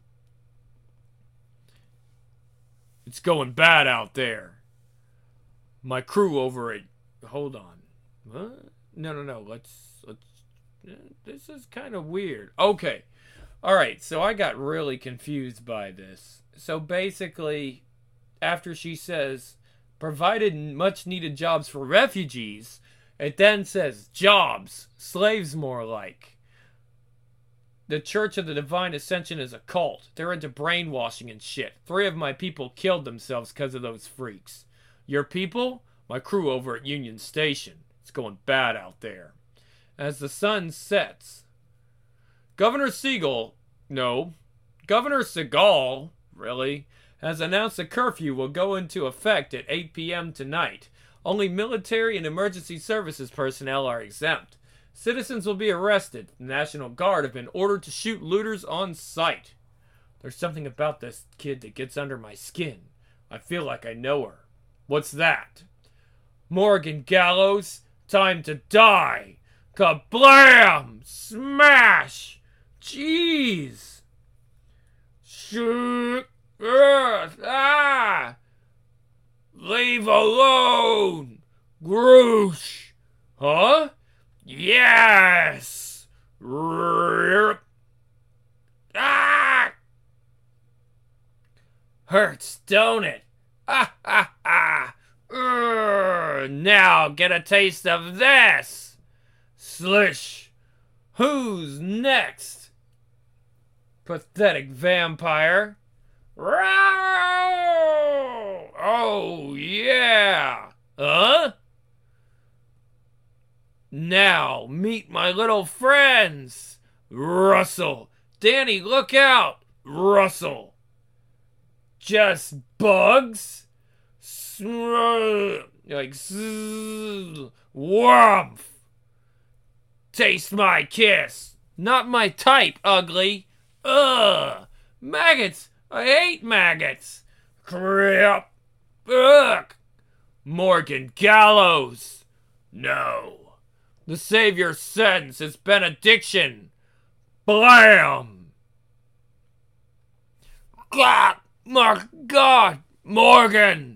It's going bad out there. My crew over at... Hold on. What? No. Let's... This is kind of weird. Okay. Alright, so I got really confused by this. So basically, after she says, provided much needed jobs for refugees, it then says, jobs. Slaves more like. The Church of the Divine Ascension is a cult. They're into brainwashing and shit. 3 of my people killed themselves because of those freaks. Your people? My crew over at Union Station. It's going bad out there. As the sun sets, Governor Segal, really, has announced a curfew will go into effect at 8 p.m. tonight. Only military and emergency services personnel are exempt. Citizens will be arrested. The National Guard have been ordered to shoot looters on sight. There's something about this kid that gets under my skin. I feel like I know her. What's that? Morgan Gallows, time to die. Kablam! Smash! Jeez! Shoot! Leave alone! Groosh! Huh? Yes! Hurts, don't it? Now get a taste of this! Slish! Who's next? Pathetic vampire! Row! Oh, yeah. Huh? Now, meet my little friends. Russell. Danny, look out. Russell. Just bugs? Like, woomph. Taste my kiss. Not my type, ugly. Ugh. Maggots. I hate maggots. Crap. Ugh. Morgan Gallows. No. The Savior's sentence is benediction. Blam. God. My God. Morgan.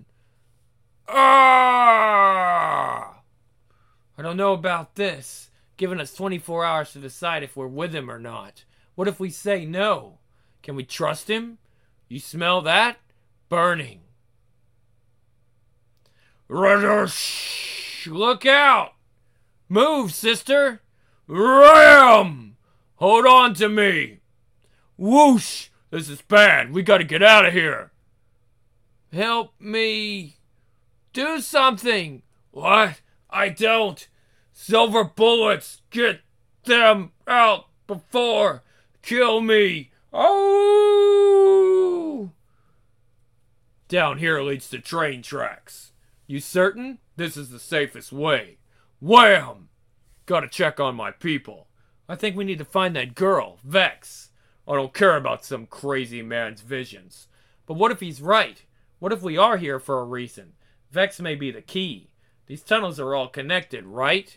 Ah. I don't know about this. Giving us 24 hours to decide if we're with him or not. What if we say no? Can we trust him? You smell that? Burning. Look out! Move, sister! Ram! Hold on to me! Whoosh! This is bad. We gotta get out of here. Help me. Do something. What? I don't. Silver bullets. Get them out before. Kill me. Oh! Down here leads to train tracks. You certain? This is the safest way. Wham! Gotta check on my people. I think we need to find that girl, Vex. I don't care about some crazy man's visions. But what if he's right? What if we are here for a reason? Vex may be the key. These tunnels are all connected, right?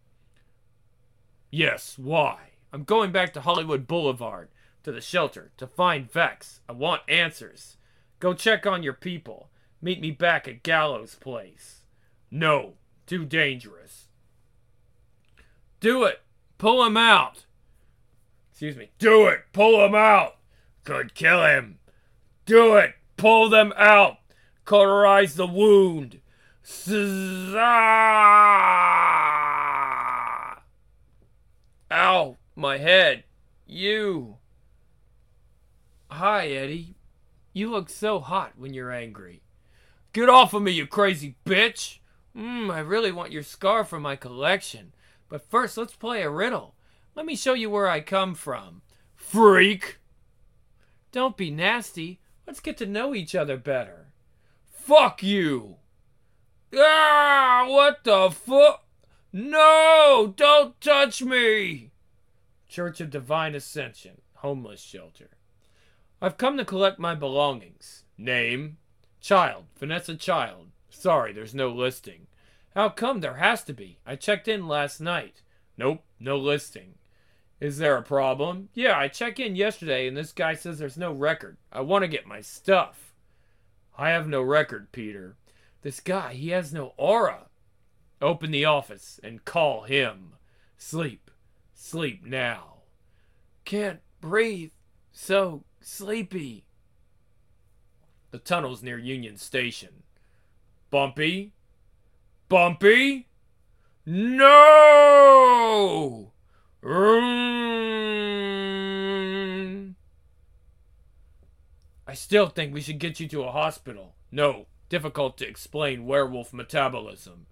Yes, why? I'm going back to Hollywood Boulevard, to the shelter, to find Vex. I want answers. Go check on your people. Meet me back at Gallows' place. No, too dangerous. Do it. Pull him out. Excuse me. Do it. Pull him out. Could kill him. Do it. Pull them out. Cauterize the wound. Ow, my head. You. Hi, Eddie. You look so hot when you're angry. Get off of me, you crazy bitch. I really want your scar for my collection. But first, let's play a riddle. Let me show you where I come from. Freak. Don't be nasty. Let's get to know each other better. Fuck you. Ah, what the fuck? No, don't touch me. Church of Divine Ascension, homeless shelter. I've come to collect my belongings. Name? Child, Vanessa Child. Sorry, there's no listing. How come? There has to be. I checked in last night. Nope, no listing. Is there a problem? Yeah, I checked in yesterday and this guy says there's no record. I want to get my stuff. I have no record, Peter. This guy, he has no aura. Open the office and call him. Sleep. Sleep now. Can't breathe. So sleepy. The tunnel's near Union Station. Bumpy? Bumpy? No! I still think we should get you to a hospital. No, difficult to explain werewolf metabolism.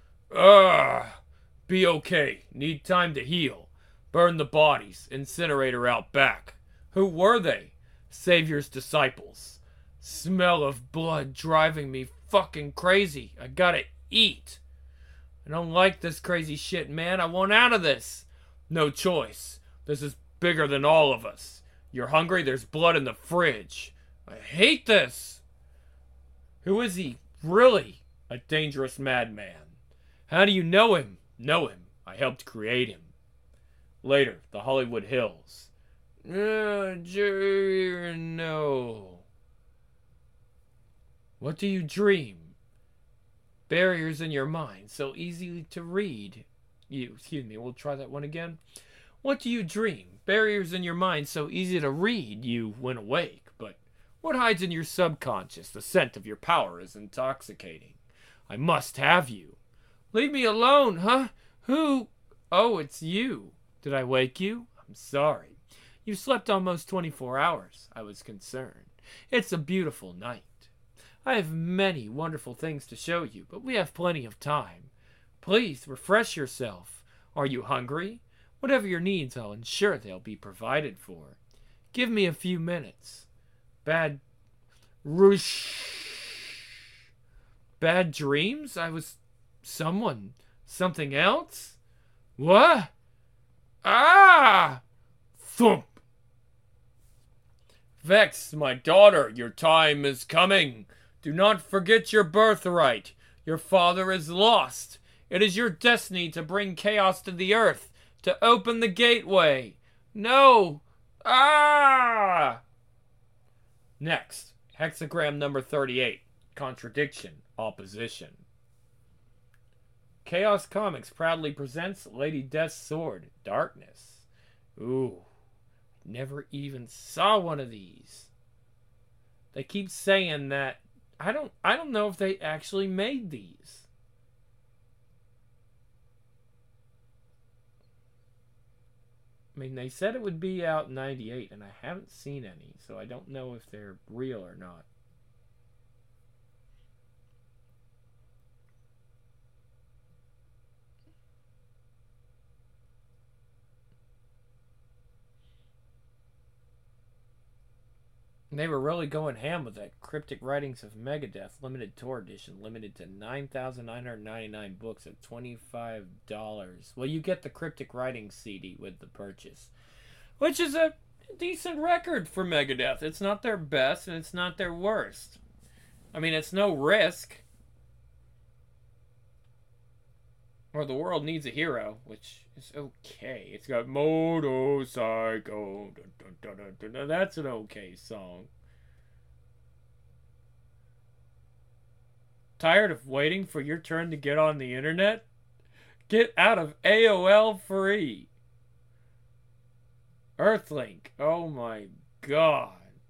Be okay. Need time to heal. Burn the bodies. Incinerator out back. Who were they? Savior's disciples. Smell of blood driving me fucking crazy. I gotta eat. I don't like this crazy shit, man. I want out of this. No choice. This is bigger than all of us. You're hungry? There's blood in the fridge. I hate this. Who is he? Really? A dangerous madman. How do you know him? Know him. I helped create him. Later, the Hollywood Hills. No. What do you dream? Barriers in your mind, so easy to read. We'll try that one again. What do you dream? Barriers in your mind, so easy to read, you when awake. But what hides in your subconscious? The scent of your power is intoxicating. I must have you. Leave me alone, huh? Who? Oh, it's you. Did I wake you? I'm sorry. You slept almost 24 hours. I was concerned. It's a beautiful night. I have many wonderful things to show you, but we have plenty of time. Please refresh yourself. Are you hungry? Whatever your needs, I'll ensure they'll be provided for. Give me a few minutes. Bad Bad dreams? I was something else? What? Ah! Thump! Vex, my daughter, your time is coming. Do not forget your birthright. Your father is lost. It is your destiny to bring chaos to the earth, to open the gateway. No! Ah! Next, hexagram number 38. Contradiction, opposition. Chaos Comics proudly presents Lady Death's Sword, Darkness. Ooh, never even saw one of these. They keep saying that I don't know if they actually made these. I mean, they said it would be out in 98, and I haven't seen any, so I don't know if they're real or not. They were really going ham with that Cryptic Writings of Megadeth limited tour edition, limited to 9,999 books at $25. Well, you get the Cryptic Writings CD with the purchase, which is a decent record for Megadeth. It's not their best, and it's not their worst. I mean, it's no Risk, or The World Needs a Hero, which is okay. It's got Motorcycle. That's an okay song. Tired of waiting for your turn to get on the internet? Get out of AOL free. Earthlink. Oh my god.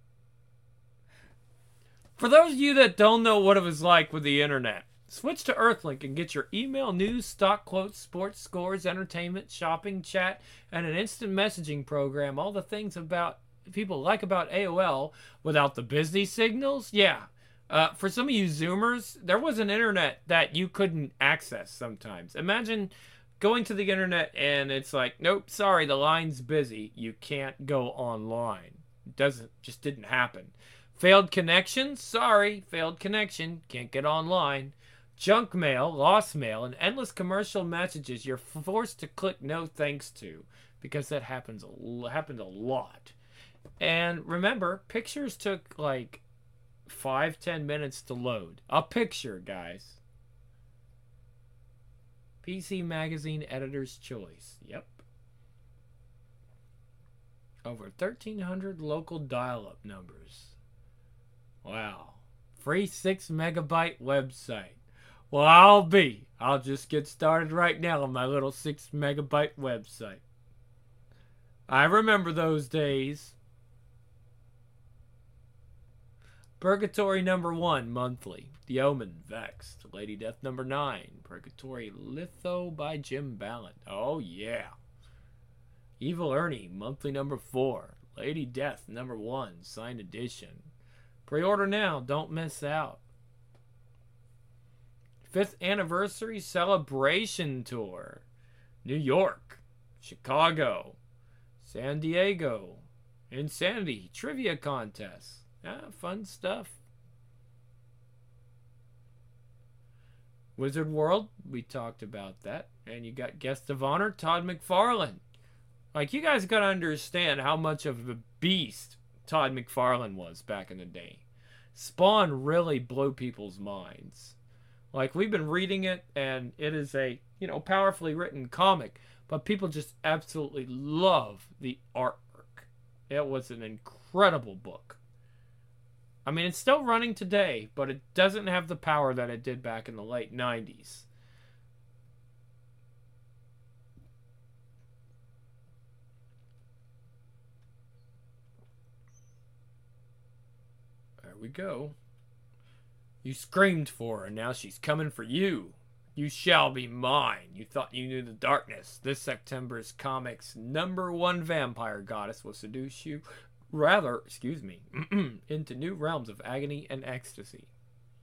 For those of you that don't know what it was like with the internet, switch to Earthlink and get your email, news, stock quotes, sports scores, entertainment, shopping, chat, and an instant messaging program. All the things about people like about AOL without the busy signals. Yeah. For some of you Zoomers, there was an internet that you couldn't access sometimes. Imagine going to the internet and it's like, nope, sorry, the line's busy. You can't go online. Just didn't happen. Failed connection? Sorry, failed connection. Can't get online. Junk mail, lost mail, and endless commercial messages you're forced to click no thanks to, because that happened a lot. And remember, pictures took like 5-10 minutes to load. A picture, guys. PC Magazine Editor's Choice. Yep. Over 1,300 local dial-up numbers. Wow. Free 6 megabyte website. Well, I'll just get started right now on my little 6 megabyte website. I remember those days. Purgatory number 1, monthly. The Omen, Vexed. Lady Death number 9. Purgatory Litho by Jim Ballant. Oh, yeah. Evil Ernie, monthly number 4. Lady Death number 1, signed edition. Pre-order now, don't miss out. 5th Anniversary Celebration Tour. New York, Chicago, San Diego. Insanity Trivia Contest. Fun stuff. Wizard World, we talked about that. And you got Guest of Honor, Todd McFarlane. Like, you guys gotta understand how much of a beast Todd McFarlane was back in the day. Spawn really blew people's minds. Like, we've been reading it, and it is a, powerfully written comic, but people just absolutely love the artwork. It was an incredible book. I mean, it's still running today, but it doesn't have the power that it did back in the late 90s. There we go. You screamed for her, and now she's coming for you. You shall be mine. You thought you knew the darkness. This September's comics number 1 vampire goddess will seduce you, into new realms of agony and ecstasy.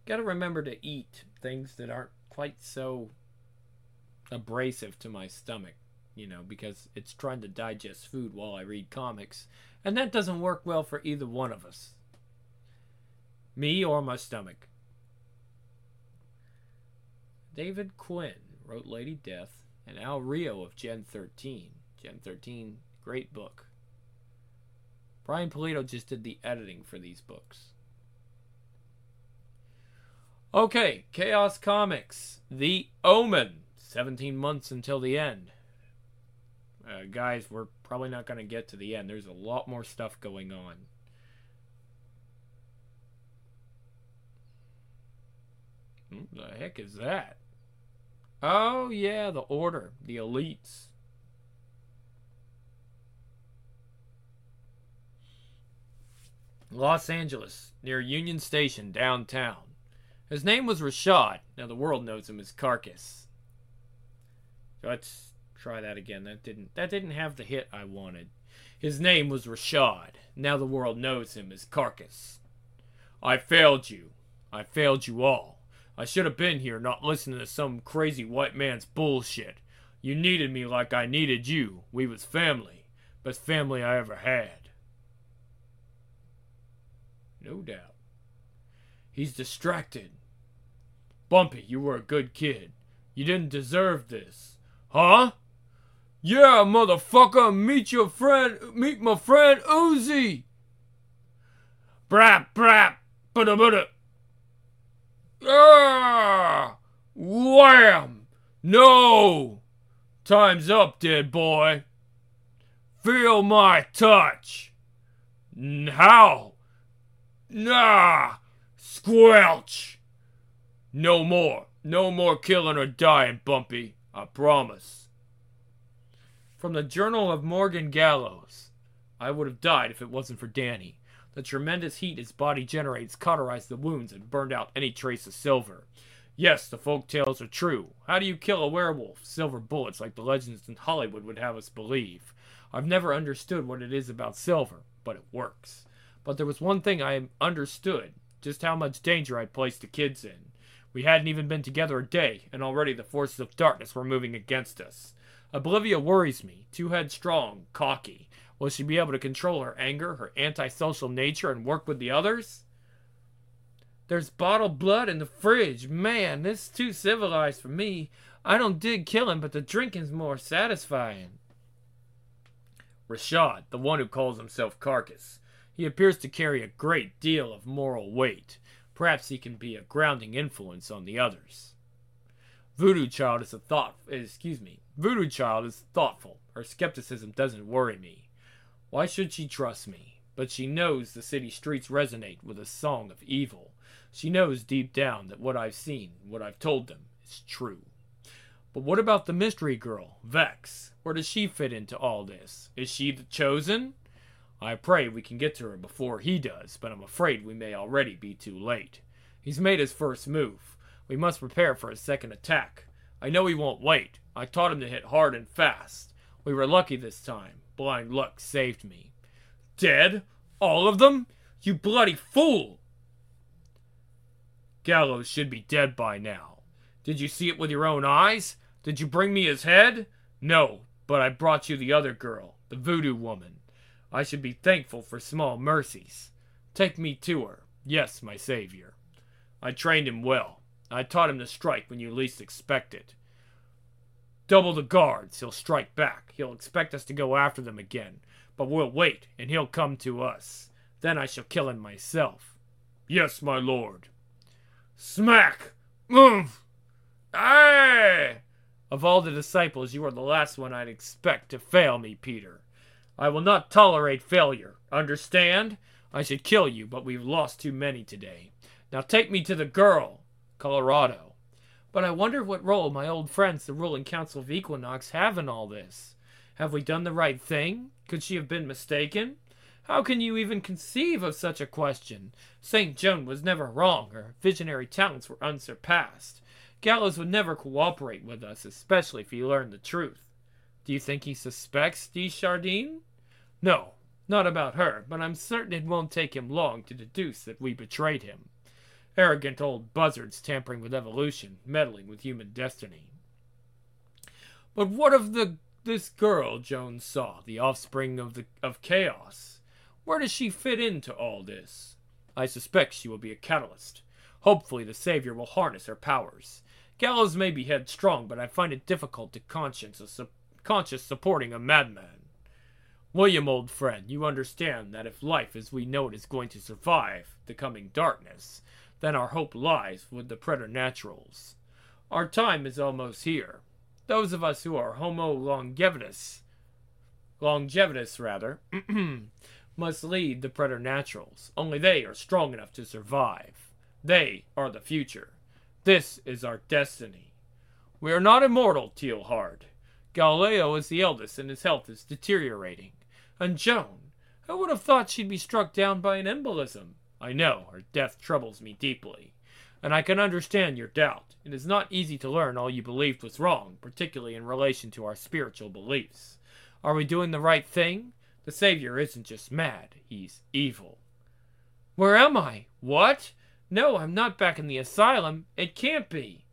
Gotta remember to eat things that aren't quite so abrasive to my stomach, because it's trying to digest food while I read comics, and that doesn't work well for either one of us. Me or my stomach. David Quinn wrote Lady Death, and Al Rio of Gen 13. Gen 13, great book. Brian Pulido just did the editing for these books. Okay, Chaos Comics, The Omen, 17 months until the end. Guys, we're probably not going to get to the end. There's a lot more stuff going on. What the heck is that? Oh, yeah, the Order, the Elites. Los Angeles, near Union Station, downtown. His name was Rashad. Now the world knows him as Carcass. Let's try that again. That didn't have the hit I wanted. His name was Rashad. Now the world knows him as Carcass. I failed you. I failed you all. I should have been here, not listening to some crazy white man's bullshit. You needed me like I needed you. We was family. Best family I ever had. No doubt. He's distracted. Bumpy, you were a good kid. You didn't deserve this. Huh? Yeah, motherfucker, meet my friend Uzi. Brap, brap, bada bada. Ah! Wham! No! Time's up, dead boy. Feel my touch. How? Nah! Squelch! No more. No more killing or dying, Bumpy. I promise. From the Journal of Morgan Gallows. I would have died if it wasn't for Danny. The tremendous heat his body generates cauterized the wounds and burned out any trace of Silver. Yes, the folk tales are true. How do you kill a werewolf? Silver bullets like the legends in Hollywood would have us believe. I've never understood what it is about Silver, but it works. But there was one thing I understood, just how much danger I'd placed the kids in. We hadn't even been together a day, and already the forces of darkness were moving against us. Oblivia worries me, too headstrong, cocky. Will she be able to control her anger, her antisocial nature, and work with the others? There's bottled blood in the fridge. Man, this is too civilized for me. I don't dig killing, but the drinking's more satisfying. Rashad, the one who calls himself Carcass. He appears to carry a great deal of moral weight. Perhaps he can be a grounding influence on the others. Voodoo Child is thoughtful. Her skepticism doesn't worry me. Why should she trust me? But she knows the city streets resonate with a song of evil. She knows deep down that what I've seen, what I've told them, is true. But what about the mystery girl, Vex? Where does she fit into all this? Is she the chosen? I pray we can get to her before he does, but I'm afraid we may already be too late. He's made his first move. We must prepare for his second attack. I know he won't wait. I taught him to hit hard and fast. We were lucky this time. Blind luck saved me. Dead? All of them? You bloody fool! Gallows should be dead by now. Did you see it with your own eyes? Did you bring me his head? No, but I brought you the other girl, the voodoo woman. I should be thankful for small mercies. Take me to her. Yes, my savior. I trained him well. I taught him to strike when you least expect it. Double the guards. He'll strike back. He'll expect us to go after them again. But we'll wait, and he'll come to us. Then I shall kill him myself. Yes, my lord. Smack! Move! Aye! Of all the disciples, you are the last one I'd expect to fail me, Peter. I will not tolerate failure. Understand? I should kill you, but we've lost too many today. Now take me to the girl, Colorado. But I wonder what role my old friends, the ruling council of Equinox, have in all this. Have we done the right thing? Could she have been mistaken? How can you even conceive of such a question? St. Joan was never wrong. Her visionary talents were unsurpassed. Gallows would never cooperate with us, especially if he learned the truth. Do you think he suspects Desjardins? No, not about her, but I'm certain it won't take him long to deduce that we betrayed him. Arrogant old buzzards tampering with evolution, meddling with human destiny. But what of this girl Jones saw, the offspring of chaos? Where does she fit into all this? I suspect she will be a catalyst. Hopefully the Savior will harness her powers. Gallows may be headstrong, but I find it difficult to conscious supporting a madman. William, old friend, you understand that if life as we know it is going to survive the coming darkness, then our hope lies with the preternaturals. Our time is almost here. Those of us who are homo longevitus must lead the preternaturals. Only they are strong enough to survive. They are the future. This is our destiny. We are not immortal, Teilhard. Galileo is the eldest and his health is deteriorating. And Joan, who would have thought she'd be struck down by an embolism? I know, her death troubles me deeply. And I can understand your doubt. It is not easy to learn all you believed was wrong, particularly in relation to our spiritual beliefs. Are we doing the right thing? The Savior isn't just mad, he's evil. Where am I? What? No, I'm not back in the asylum. It can't be.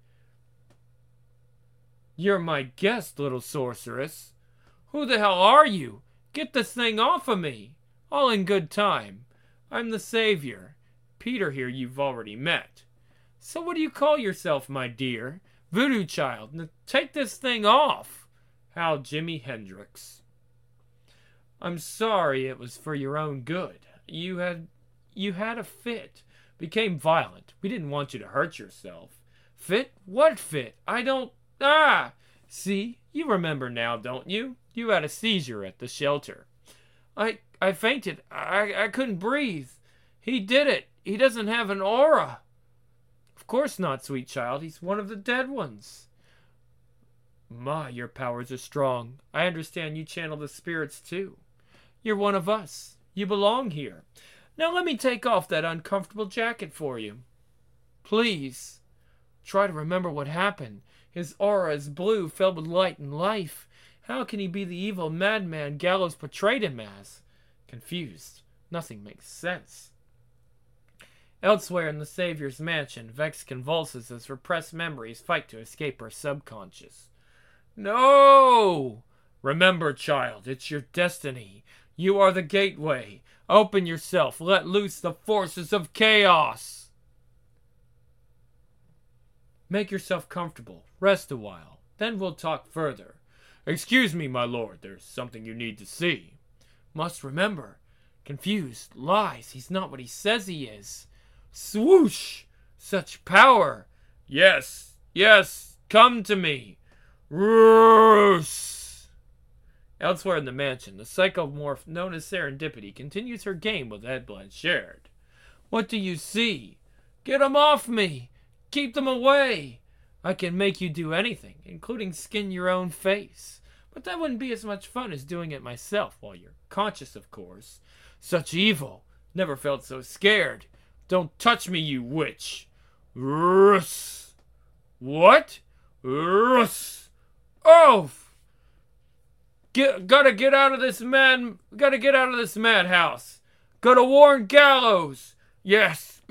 You're my guest, little sorceress. Who the hell are you? Get this thing off of me. All in good time. I'm the Savior. Peter here you've already met. So what do you call yourself, my dear? Voodoo child. Now take this thing off. Hal Jimi Hendrix. I'm sorry, it was for your own good. You had a fit. Became violent. We didn't want you to hurt yourself. Fit? What fit? I don't... Ah! See? You remember now, don't you? You had a seizure at the shelter. I fainted. I couldn't breathe. He did it. He doesn't have an aura. Of course not, sweet child. He's one of the dead ones. My, your powers are strong. I understand you channel the spirits too. You're one of us. You belong here. Now let me take off that uncomfortable jacket for you. Please. Try to remember what happened. His aura is blue, filled with light and life. How can he be the evil madman Gallows portrayed him as? Confused. Nothing makes sense. Elsewhere in the Savior's mansion, Vex convulses as repressed memories fight to escape her subconscious. No! Remember, child, it's your destiny. You are the gateway. Open yourself. Let loose the forces of chaos. Make yourself comfortable. Rest a while. Then we'll talk further. Excuse me, my lord. There's something you need to see. Must remember. Confused. Lies. He's not what he says he is. Swoosh! Such power. Yes. Yes. Come to me. Roos! Elsewhere in the mansion, the psychomorph known as Serendipity continues her game with Ed Blanchard. What do you see? Get 'em off me! Keep them away! I can make you do anything, including skin your own face. But that wouldn't be as much fun as doing it myself, while you're conscious, of course. Such evil! Never felt so scared. Don't touch me, you witch! Russ! What? Russ! Oh! Gotta get out of this madhouse. Gotta warn Gallows. Yes.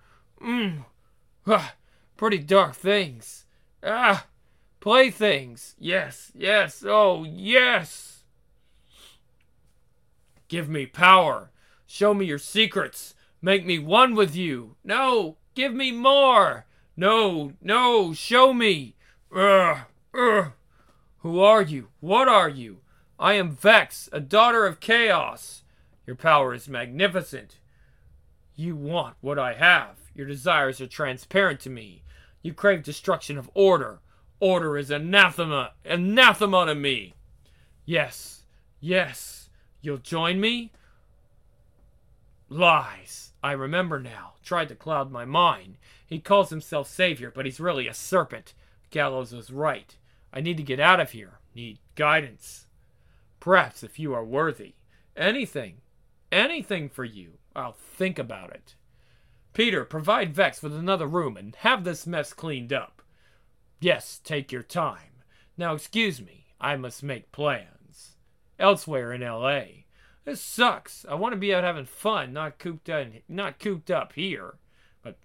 Pretty dark things. Playthings. Yes, yes, oh, yes. Give me power. Show me your secrets. Make me one with you. No, give me more. No, show me. Who are you? What are you? I am Vex, a daughter of chaos. Your power is magnificent. You want what I have. Your desires are transparent to me. You crave destruction of order. Order is anathema to me. Yes. You'll join me? Lies. I remember now. Tried to cloud my mind. He calls himself Savior, but he's really a serpent. Gallows was right. I need to get out of here. Need guidance. Perhaps if you are worthy. Anything for you. I'll think about it. Peter, provide Vex with another room and have this mess cleaned up. Yes, take your time. Now excuse me, I must make plans. Elsewhere in L.A. This sucks. I want to be out having fun, not cooped up here. But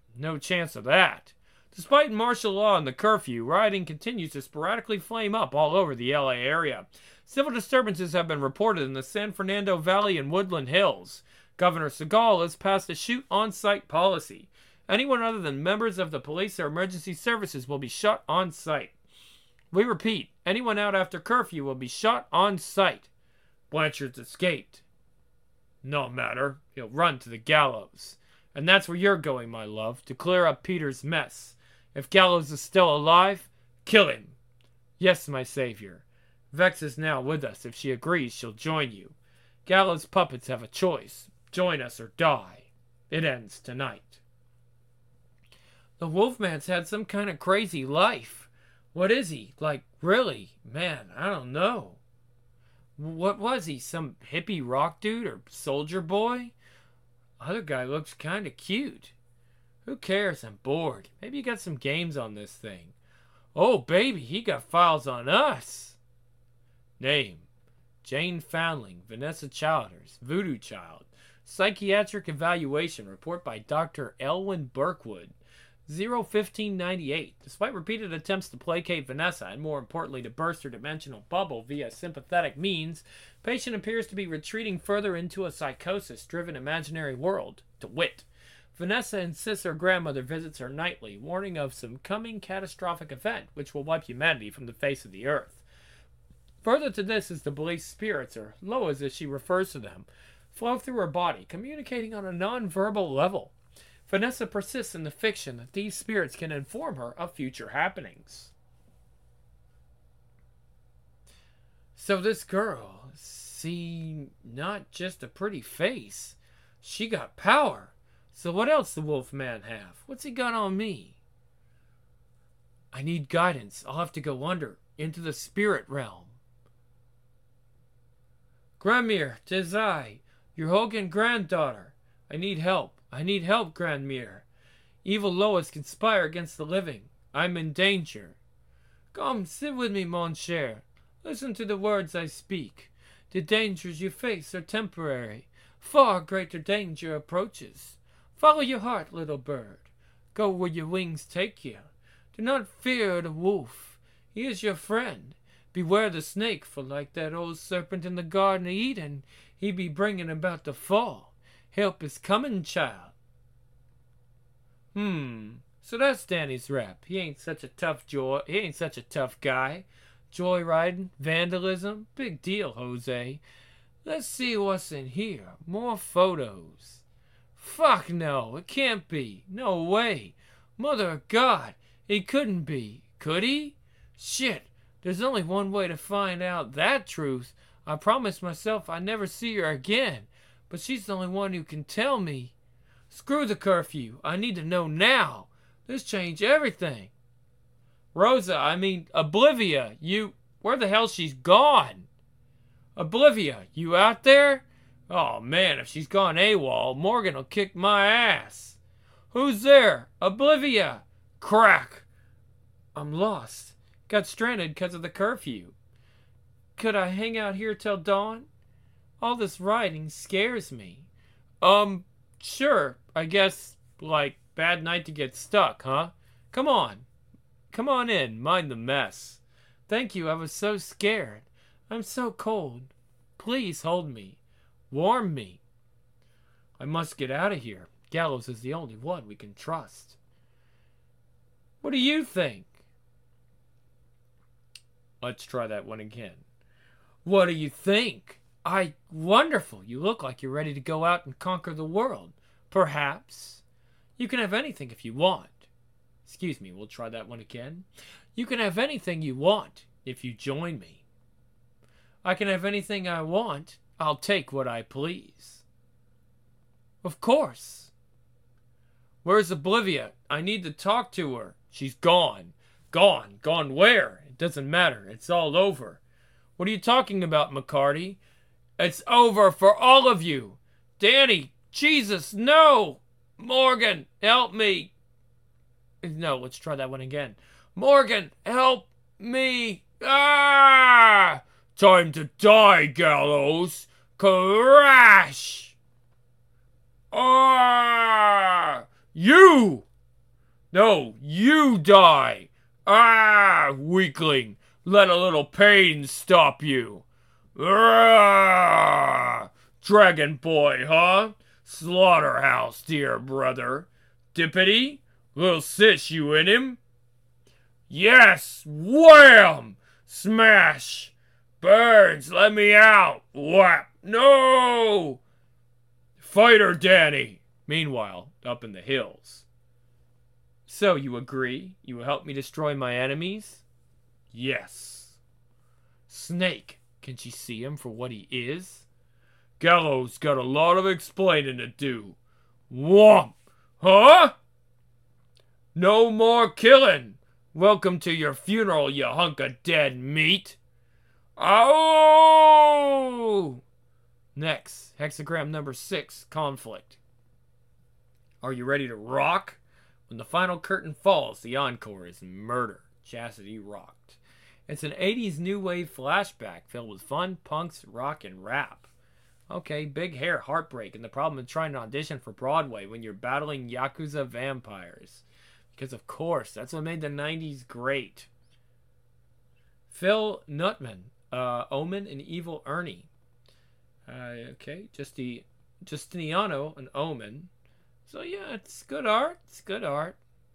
No chance of that. Despite martial law and the curfew, rioting continues to sporadically flame up all over the LA area. Civil disturbances have been reported in the San Fernando Valley and Woodland Hills. Governor Segal has passed a shoot on-site policy. Anyone other than members of the police or emergency services will be shot on sight. We repeat, anyone out after curfew will be shot on sight. Blanchard's escaped. No matter, he'll run to the gallows. And that's where you're going, my love, to clear up Peter's mess. If Gallows is still alive, kill him. Yes, my savior. Vex is now with us. If she agrees, she'll join you. Gallows' puppets have a choice. Join us or die. It ends tonight. The Wolfman's had some kind of crazy life. What is he? Like, really? Man, I don't know. What was he? Some hippie rock dude or soldier boy? Other guy looks kind of cute. Who cares? I'm bored. Maybe you got some games on this thing. Oh, baby, he got files on us. Name: Jane Foundling, Vanessa Childers, Voodoo Child. Psychiatric evaluation report by Dr. Elwyn Burkwood. 01598. Despite repeated attempts to placate Vanessa and, more importantly, to burst her dimensional bubble via sympathetic means, patient appears to be retreating further into a psychosis-driven imaginary world. To wit, Vanessa insists her grandmother visits her nightly, warning of some coming catastrophic event which will wipe humanity from the face of the earth. Further to this is the belief spirits, or Loas as she refers to them, flow through her body, communicating on a non-verbal level. Vanessa persists in the fiction that these spirits can inform her of future happenings. So this girl, see, not just a pretty face, she got power. So what else the Wolfman have? What's he got on me? I need guidance. I'll have to go into the spirit realm. Granmere, 'tis I, your Hogan granddaughter. I need help, Granmere. Evil Lois conspire against the living. I'm in danger. Come, sit with me, mon cher. Listen to the words I speak. The dangers you face are temporary. Far greater danger approaches. Follow your heart, little bird. Go where your wings take you. Do not fear the wolf. He is your friend. Beware the snake, for like that old serpent in the Garden of Eden, he be bringing about the fall. Help is coming, child. So that's Danny's rap. He ain't such a tough guy. Joyriding, vandalism, big deal, Jose. Let's see what's in here. More photos. Fuck no, it can't be. No way. Mother of God, he couldn't be. Could he? Shit, there's only one way to find out that truth. I promised myself I'd never see her again, but she's the only one who can tell me. Screw the curfew. I need to know now. This changed everything. Oblivia, where the hell she's gone? Oblivia, you out there? Oh man, if she's gone AWOL, Morgan'll kick my ass. Who's there? Oblivia. Crack. I'm lost. Got stranded because of the curfew. Could I hang out here till dawn? All this riding scares me. Sure. I guess, bad night to get stuck, huh? Come on. Come on in. Mind the mess. Thank you. I was so scared. I'm so cold. Please hold me. Warm me. I must get out of here. Gallows is the only one we can trust. What do you think? Let's try that one again. What do you think? Wonderful. You look like you're ready to go out and conquer the world. Perhaps. You can have anything if you want. Excuse me, we'll try that one again. You can have anything you want if you join me. I can have anything I want. I'll take what I please. Of course. Where's Oblivia? I need to talk to her. She's gone. Gone. Gone where? It doesn't matter. It's all over. What are you talking about, McCarty? It's over for all of you. Danny, Jesus, no. Morgan, help me. No, let's try that one again. Morgan, help me. Ah! Time to die, Gallows. Crash! Ah! You! No, you die! Ah, weakling! Let a little pain stop you! Ah, Dragon Boy, huh? Slaughterhouse, dear brother. Dippity? Little sis, you in him? Yes! Wham! Smash! Birds, let me out! Whap! No! Fighter Danny! Meanwhile, up in the hills. So, you agree? You will help me destroy my enemies? Yes. Snake, can she see him for what he is? Gallows got a lot of explaining to do. Whomp! Huh? No more killing! Welcome to your funeral, you hunk of dead meat! Oh! Next, hexagram number 6, conflict. Are you ready to rock? When the final curtain falls, the encore is Murder, Chastity Rocked. It's an 80s new wave flashback filled with fun, punks, rock, and rap. Okay, big hair, heartbreak, and the problem of trying to audition for Broadway when you're battling Yakuza vampires. Because of course, that's what made the 90s great. Phil Nutman, Omen and Evil Ernie. Okay, Justiniano and Omen. So yeah, it's good art. It's good art.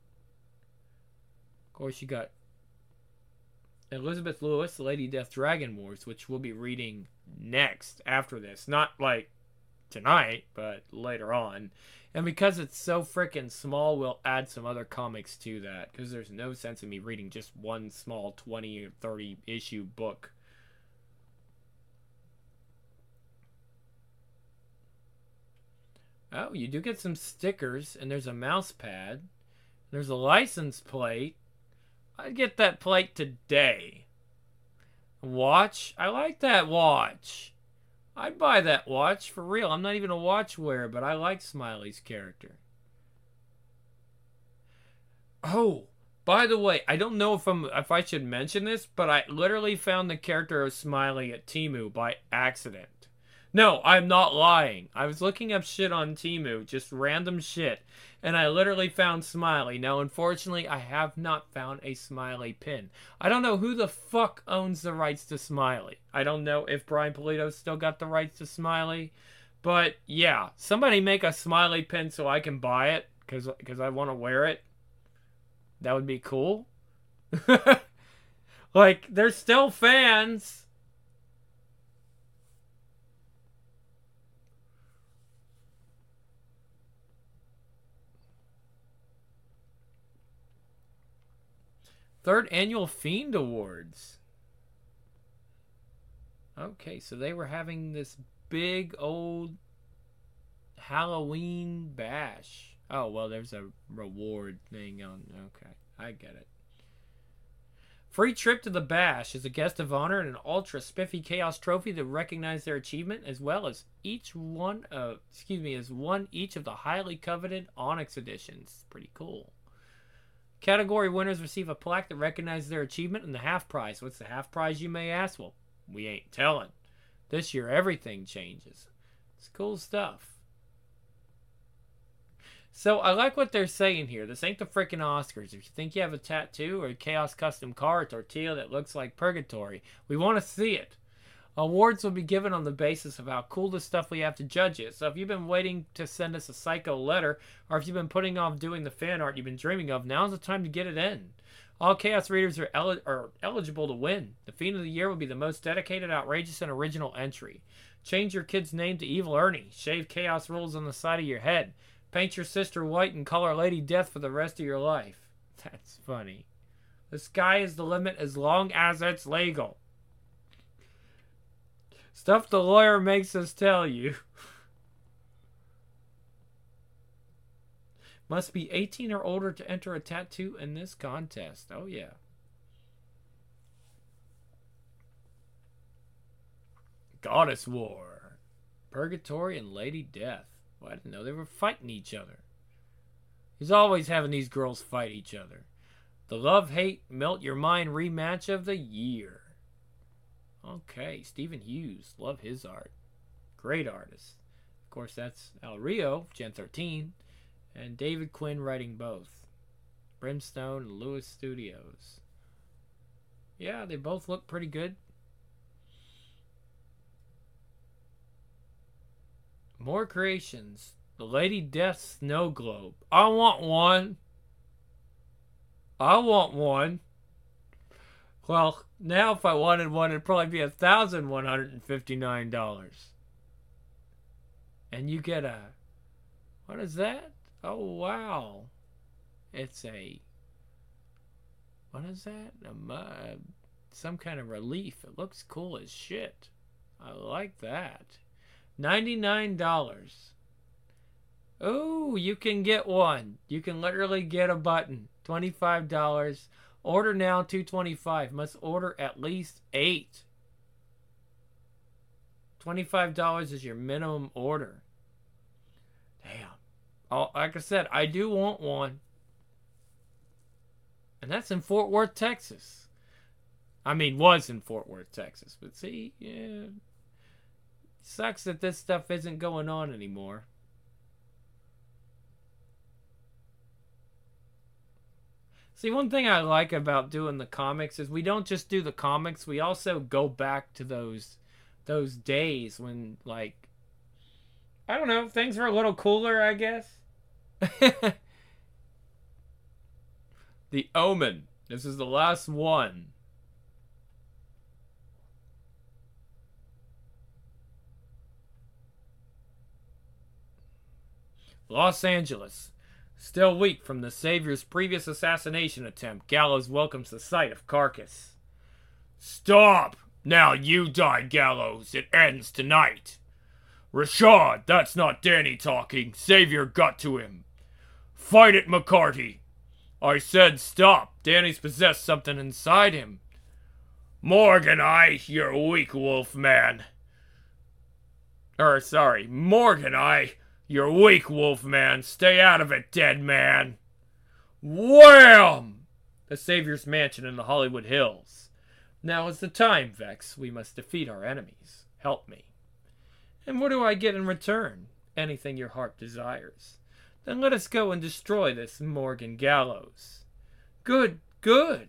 Of course, you got Elizabeth Lewis, Lady Death Dragon Wars, which we'll be reading next after this. Not like tonight, but later on. And because it's so freaking small, we'll add some other comics to that. Because there's no sense in me reading just one small 20 or 30 issue book. Oh, you do get some stickers, and there's a mouse pad. There's a license plate. I'd get that plate today. Watch? I like that watch. I'd buy that watch, for real. I'm not even a watch wearer, but I like Smiley's character. Oh, by the way, I don't know if I should mention this, but I literally found the character of Smiley at Temu by accident. No, I'm not lying. I was looking up shit on Temu, just random shit, and I literally found Smiley. Now, unfortunately, I have not found a Smiley pin. I don't know who the fuck owns the rights to Smiley. I don't know if Brian Pulido's still got the rights to Smiley, but yeah, somebody make a Smiley pin so I can buy it, because I want to wear it. That would be cool. Like, they're still fans. Third annual Fiend Awards. Okay, so they were having this big old Halloween bash. Oh, well, there's a reward thing on. Okay, I get it. Free trip to the bash as a guest of honor and an ultra spiffy chaos trophy to recognize their achievement, as well as won each of the highly coveted Onyx editions. Pretty cool. Category winners receive a plaque that recognizes their achievement and the half prize. What's the half prize, you may ask? Well, we ain't telling. This year, everything changes. It's cool stuff. So, I like what they're saying here. This ain't the freaking Oscars. If you think you have a tattoo or a Chaos Custom car or tortilla that looks like purgatory, we want to see it. Awards will be given on the basis of how cool the stuff we have to judge is. So if you've been waiting to send us a psycho letter, or if you've been putting off doing the fan art you've been dreaming of, now's the time to get it in. All Chaos readers are eligible to win. The Fiend of the Year will be the most dedicated, outrageous, and original entry. Change your kid's name to Evil Ernie. Shave Chaos rules on the side of your head. Paint your sister white and call her Lady Death for the rest of your life. That's funny. The sky is the limit as long as it's legal. Stuff the lawyer makes us tell you. Must be 18 or older to enter a tattoo in this contest. Oh, yeah. Goddess War. Purgatory and Lady Death. Well, I didn't know they were fighting each other. He's always having these girls fight each other. The love-hate, melt-your-mind rematch of the year. Okay, Stephen Hughes. Love his art. Great artist. Of course, that's El Rio, Gen 13. And David Quinn writing both. Brimstone and Lewis Studios. Yeah, they both look pretty good. More creations. The Lady Death Snow Globe. I want one. I want one. Well, now if I wanted one, it'd probably be $1,159. And you get a... What is that? Oh, wow. It's a... What is that? Some kind of relief. It looks cool as shit. I like that. $99. Oh, you can get one. You can literally get a button. $25. Order now, $225. Must order at least 8. $25 is your minimum order. Damn. Oh, like I said, I do want one. And that's in Fort Worth, Texas. I mean, was in Fort Worth, Texas. But see, yeah. Sucks that this stuff isn't going on anymore. See, one thing I like about doing the comics is we don't just do the comics. We also go back to those days when, like, I don't know, things were a little cooler, I guess. The Omen. This is the last one. Los Angeles. Still weak from the Savior's previous assassination attempt, Gallows welcomes the sight of Carcass. Stop! Now you die, Gallows. It ends tonight. Rashad, that's not Danny talking. Savior got to him. Fight it, McCarty. I said stop. Danny's possessed something inside him. Morgan, you're weak, wolf man. Morgan, you're weak, wolf man. Stay out of it, dead man. Wham! The Savior's mansion in the Hollywood Hills. Now is the time, Vex. We must defeat our enemies. Help me. And what do I get in return? Anything your heart desires. Then let us go and destroy this Morgan Gallows. Good, good.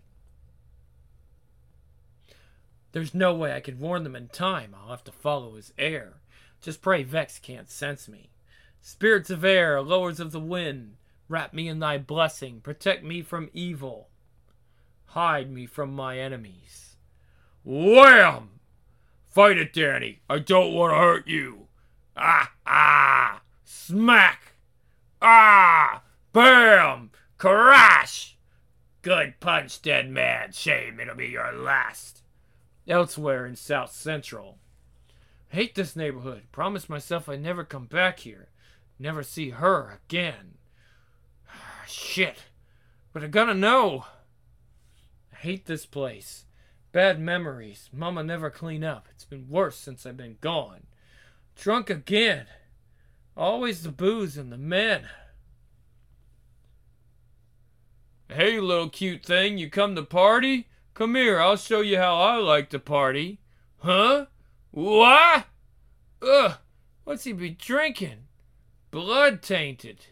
There's no way I could warn them in time. I'll have to follow his air. Just pray Vex can't sense me. Spirits of air, lowers of the wind, wrap me in thy blessing. Protect me from evil. Hide me from my enemies. Wham! Fight it, Danny. I don't want to hurt you. Ah! Smack! Ah! Bam! Crash! Good punch, dead man. Shame it'll be your last. Elsewhere in South Central. Hate this neighborhood. Promise myself I'd never come back here. Never see her again. Shit. But I gotta know. I hate this place. Bad memories. Mama never clean up. It's been worse since I've been gone. Drunk again. Always the booze and the men. Hey, little cute thing, you come to party? Come here, I'll show you how I like to party. Huh? What? Ugh, what's he be drinking? Blood tainted.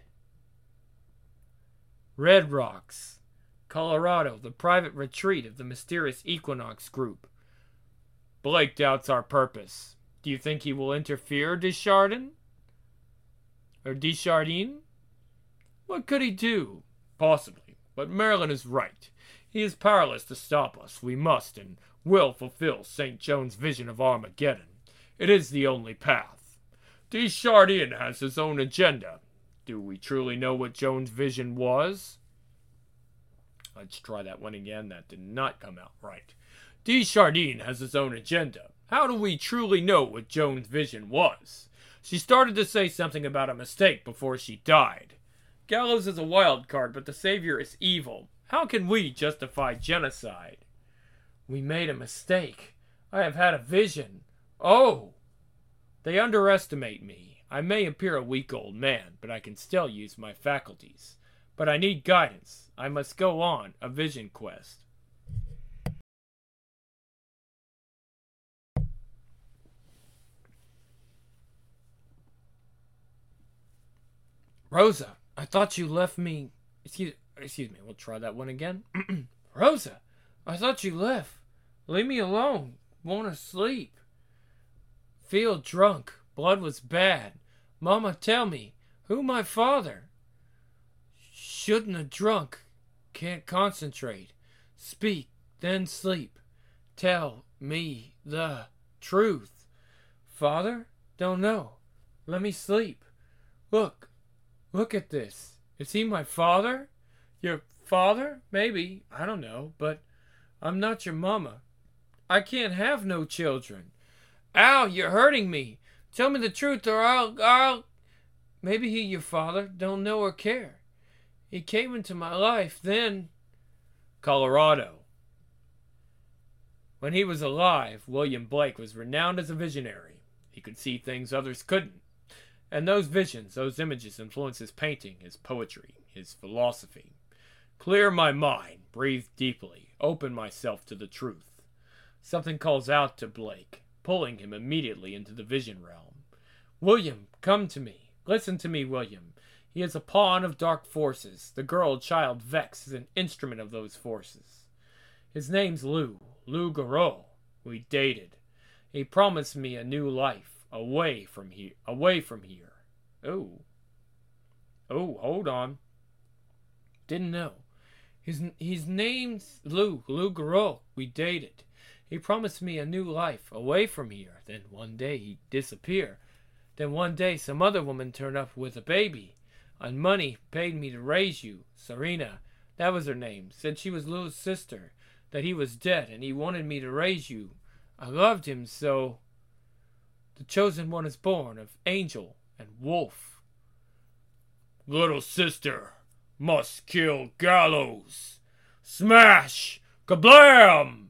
Red Rocks, Colorado, the private retreat of the mysterious Equinox group. Blake doubts our purpose. Do you think he will interfere, Desjardins? Or Desjardins? What could he do? Possibly, but Merlin is right. He is powerless to stop us. We must and will fulfill St. John's vision of Armageddon. It is the only path. Desjardins has his own agenda. Do we truly know what Jones' vision was? Let's try that one again. That did not come out right. Desjardins has his own agenda. How do we truly know what Jones' vision was? She started to say something about a mistake before she died. Gallows is a wild card, but the Savior is evil. How can we justify genocide? We made a mistake. I have had a vision. Oh! They underestimate me. I may appear a weak old man, but I can still use my faculties. But I need guidance. I must go on a vision quest. Rosa, I thought you left me... Excuse me, we'll try that one again. Rosa, I thought you left. Leave me alone. Wanna sleep. Feel drunk. Blood was bad. Mama, tell me, who my father? Shouldn't have drunk. Can't concentrate. Speak, then sleep. Tell me the truth. Father? Don't know. Let me sleep. Look at this. Is he my father? Your father? Maybe. I don't know. But I'm not your mama. I can't have no children. Ow, you're hurting me. Tell me the truth or I'll... Maybe he your father. Don't know or care. He came into my life then. Colorado. When he was alive, William Blake was renowned as a visionary. He could see things others couldn't. And those visions, those images influenced his painting, his poetry, his philosophy. Clear my mind, breathe deeply, open myself to the truth. Something calls out to Blake, pulling him immediately into the vision realm. William, come to me. Listen to me, William. He is a pawn of dark forces. The girl child Vex is an instrument of those forces. His name's Lou Garreau. We dated. He promised me a new life. Away from here. Oh, hold on. Didn't know. His name's Lou Garreau. We dated. He promised me a new life away from here. Then one day he'd disappear. Then one day some other woman turned up with a baby. And money paid me to raise you. Serena, that was her name. Said she was Lou's sister. That he was dead and he wanted me to raise you. I loved him so... The chosen one is born of angel and wolf. Little sister must kill Gallows. Smash! Kablam!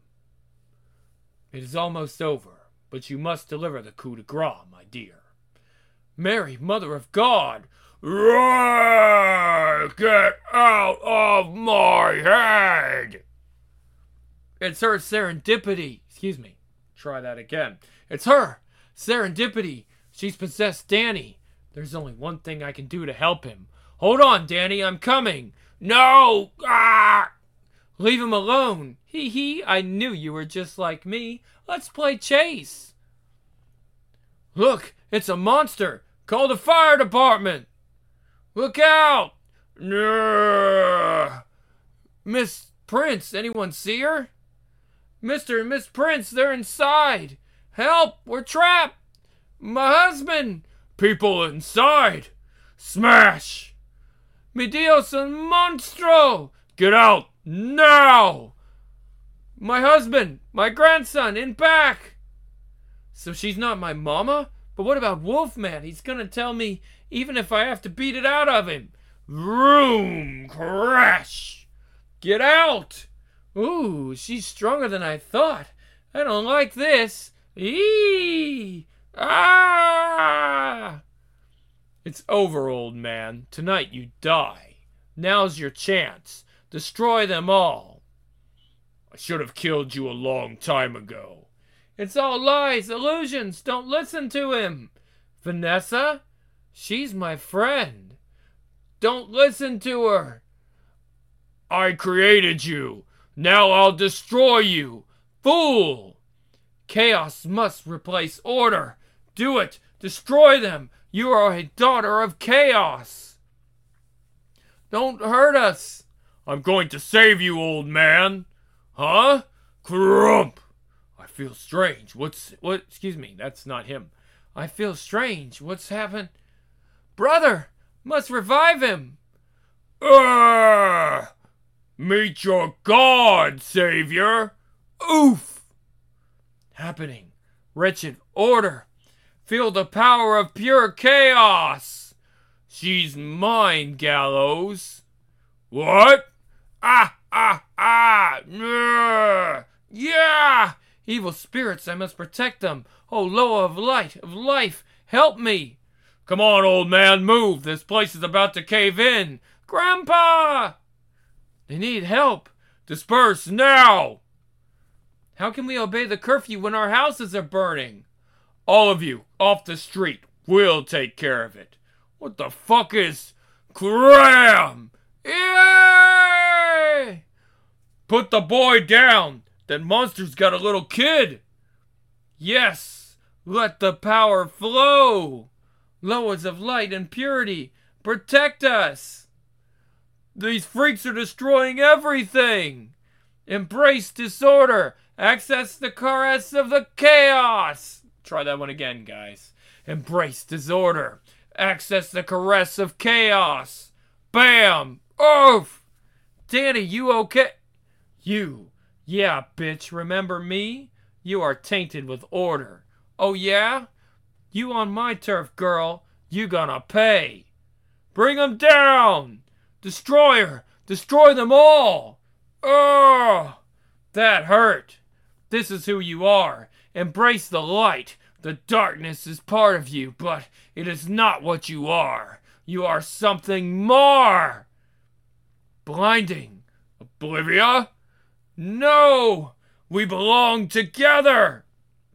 It is almost over, but you must deliver the coup de grace, my dear. Mary, Mother of God! Ray, get out of my head! It's her serendipity. Excuse me. Try that again. It's her. Serendipity. She's possessed Danny. There's only one thing I can do to help him. Hold on, Danny. I'm coming. No! Ah! Leave him alone. Hee. I knew you were just like me. Let's play chase. Look, it's a monster. Call the fire department. Look out. No. Miss Prince, anyone see her? Mr. and Miss Prince, they're inside. Help! We're trapped! My husband! People inside! Smash! Mi Dios un monstro! Get out! Now! My husband! My grandson! In back! So she's not my mama? But what about Wolfman? He's gonna tell me even if I have to beat it out of him. Vroom! Crash! Get out! Ooh, she's stronger than I thought. I don't like this. Eee! Ah! It's over, old man. Tonight you die. Now's your chance. Destroy them all. I should have killed you a long time ago. It's all lies, illusions. Don't listen to him. Vanessa? She's my friend. Don't listen to her. I created you. Now I'll destroy you. Fool! Chaos must replace order. Do it. Destroy them. You are a daughter of chaos. Don't hurt us. I'm going to save you, old man. Huh? Crump. I feel strange. What? Excuse me, that's not him. I feel strange. What's happened? Brother, must revive him. Meet your God, Savior. Oof. Happening. Wretched order. Feel the power of pure chaos. She's mine, Gallows. What? Yeah! Evil spirits, I must protect them. Oh, Loa of light, of life, help me. Come on, old man, move. This place is about to cave in. Grandpa! They need help. Disperse now. How can we obey the curfew when our houses are burning? All of you, off the street. We'll take care of it. What the fuck is... Cram! Yeah! Hey! Put the boy down! That monster's got a little kid! Yes! Let the power flow! Lowers of light and purity, protect us! These freaks are destroying everything! Embrace disorder! Access the caress of the chaos! Try that one again, guys. Embrace disorder. Access the caress of chaos. Bam! Oof! Danny, you okay? You. Yeah, bitch, remember me? You are tainted with order. Oh yeah? You on my turf, girl. You gonna pay. Bring 'em down! Destroyer! Destroy them all! Oh! That hurt. This is who you are. Embrace the light. The darkness is part of you, but it is not what you are. You are something more. Blinding. Oblivia? No! We belong together!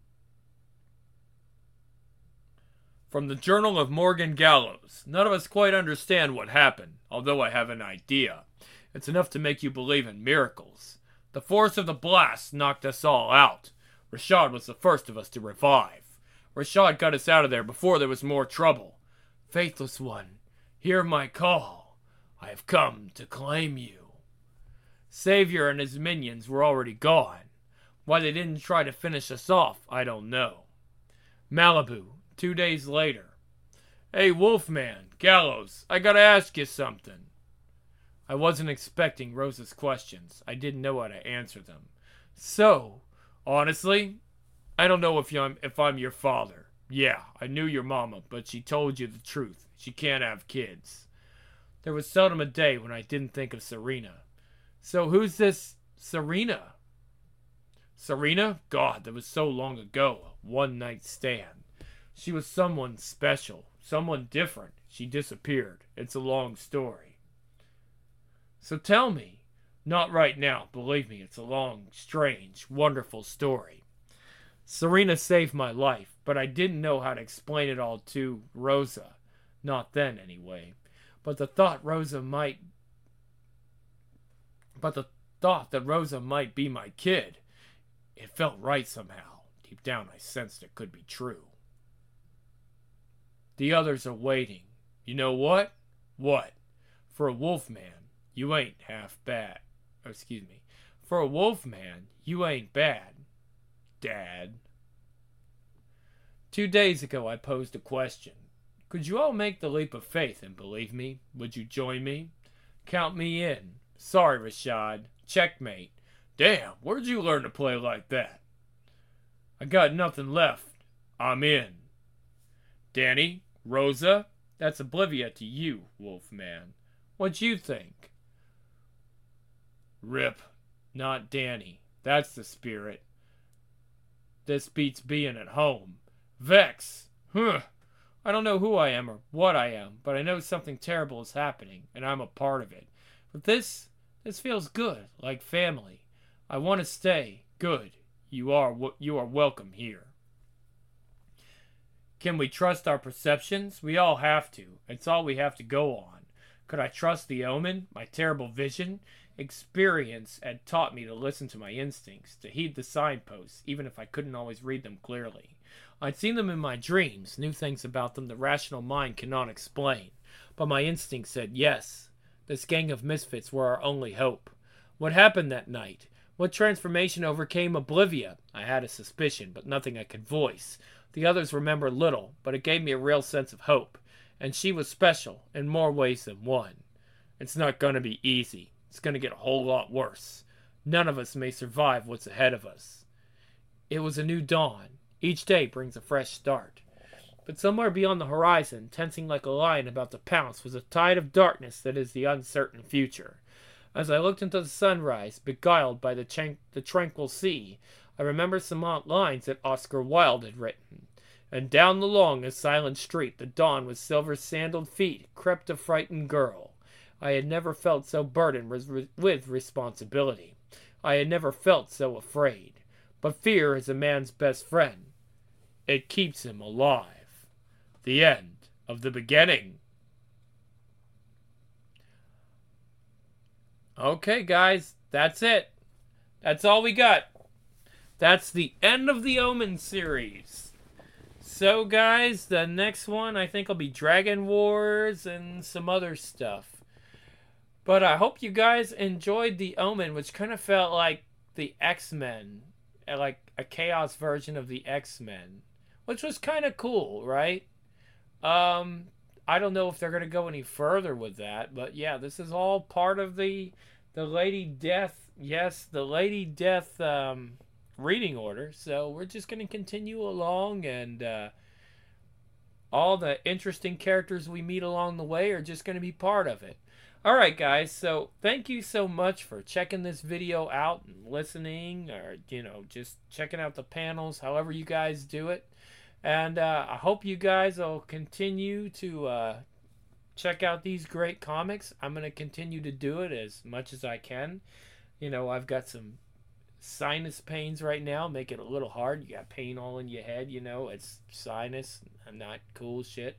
From the Journal of Morgan Gallows. None of us quite understand what happened, although I have an idea. It's enough to make you believe in miracles. The force of the blast knocked us all out. Rashad was the first of us to revive. Rashad got us out of there before there was more trouble. Faithless one, hear my call. I have come to claim you. Savior and his minions were already gone. Why they didn't try to finish us off, I don't know. Malibu, 2 days later. Hey, Wolfman, Gallows, I gotta ask you something. I wasn't expecting Rosa's questions. I didn't know how to answer them. So, honestly, I don't know if I'm your father. Yeah, I knew your mama, but she told you the truth. She can't have kids. There was seldom a day when I didn't think of Serena. So who's this Serena? Serena? God, that was so long ago. A one-night stand. She was someone special, someone different. She disappeared. It's a long story. So tell me. Not right now, believe me, it's a long, strange, wonderful story. Serena saved my life, but I didn't know how to explain it all to Rosa. Not then, anyway. But the thought that Rosa might be my kid, it felt right somehow. Deep down I sensed it could be true. The others are waiting. You know what? What? For a wolfman, you ain't half bad. For a wolfman, you ain't bad, Dad. 2 days ago I posed a question. Could you all make the leap of faith and believe me? Would you join me? Count me in. Sorry, Rashad. Checkmate. Damn, where'd you learn to play like that? I got nothing left. I'm in. Danny? Rosa? That's Oblivia to you, Wolfman. What'd you think? Rip. Not Danny. That's the spirit. This beats being at home. Vex. Huh. I don't know who I am or what I am, but I know something terrible is happening, and I'm a part of it. But this feels good, like family. I want to stay. Good. You are welcome here. Can we trust our perceptions? We all have to. It's all we have to go on. Could I trust the omen, my terrible vision? Experience had taught me to listen to my instincts, to heed the signposts, even if I couldn't always read them clearly. I'd seen them in my dreams, knew things about them the rational mind cannot explain. But my instinct said yes. This gang of misfits were our only hope. What happened that night? What transformation overcame Oblivia? I had a suspicion, but nothing I could voice. The others remember little, but it gave me a real sense of hope. And she was special, in more ways than one. It's not going to be easy. It's going to get a whole lot worse. None of us may survive what's ahead of us. It was a new dawn. Each day brings a fresh start. But somewhere beyond the horizon, tensing like a lion about to pounce, was a tide of darkness that is the uncertain future. As I looked into the sunrise, beguiled by the tranquil sea, I remembered some odd lines that Oscar Wilde had written. And down the long and silent street, the dawn with silver-sandaled feet crept a frightened girl. I had never felt so burdened with responsibility. I had never felt so afraid. But fear is a man's best friend. It keeps him alive. The end of the beginning. Okay, guys, that's it. That's all we got. That's the end of the Omen series. So, guys, the next one I think will be Dragon Wars and some other stuff. But I hope you guys enjoyed the Omen, which kind of felt like the X-Men, like a chaos version of the X-Men, which was kind of cool, right? I don't know if they're going to go any further with that, but yeah, this is all part of the Lady Death, yes, the Lady Death reading order. So we're just going to continue along, and all the interesting characters we meet along the way are just going to be part of it. Alright, guys, so thank you so much for checking this video out and listening, or, just checking out the panels, however you guys do it. And I hope you guys will continue to check out these great comics. I'm going to continue to do it as much as I can. I've got some sinus pains right now, make it a little hard. You got pain all in your head, it's sinus, not cool shit.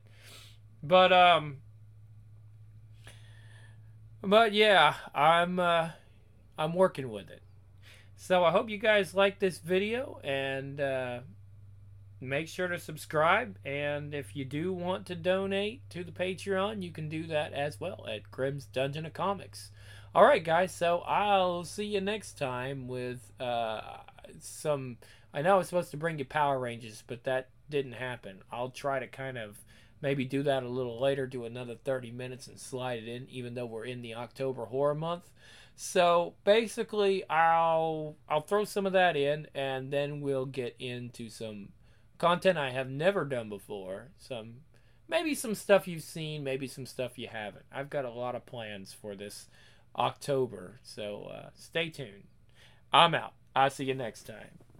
But yeah, I'm working with it. So I hope you guys like this video, and make sure to subscribe. And if you do want to donate to the Patreon, you can do that as well at Grim's Dungeon of Comics. All right, guys. So I'll see you next time with some. I know I was supposed to bring you Power Rangers, but that didn't happen. I'll try to kind of maybe do that a little later, do another 30 minutes and slide it in, even though we're in the October horror month. So basically, I'll throw some of that in, and then we'll get into some content I have never done before. Maybe some stuff you've seen, maybe some stuff you haven't. I've got a lot of plans for this October, so stay tuned. I'm out. I'll see you next time.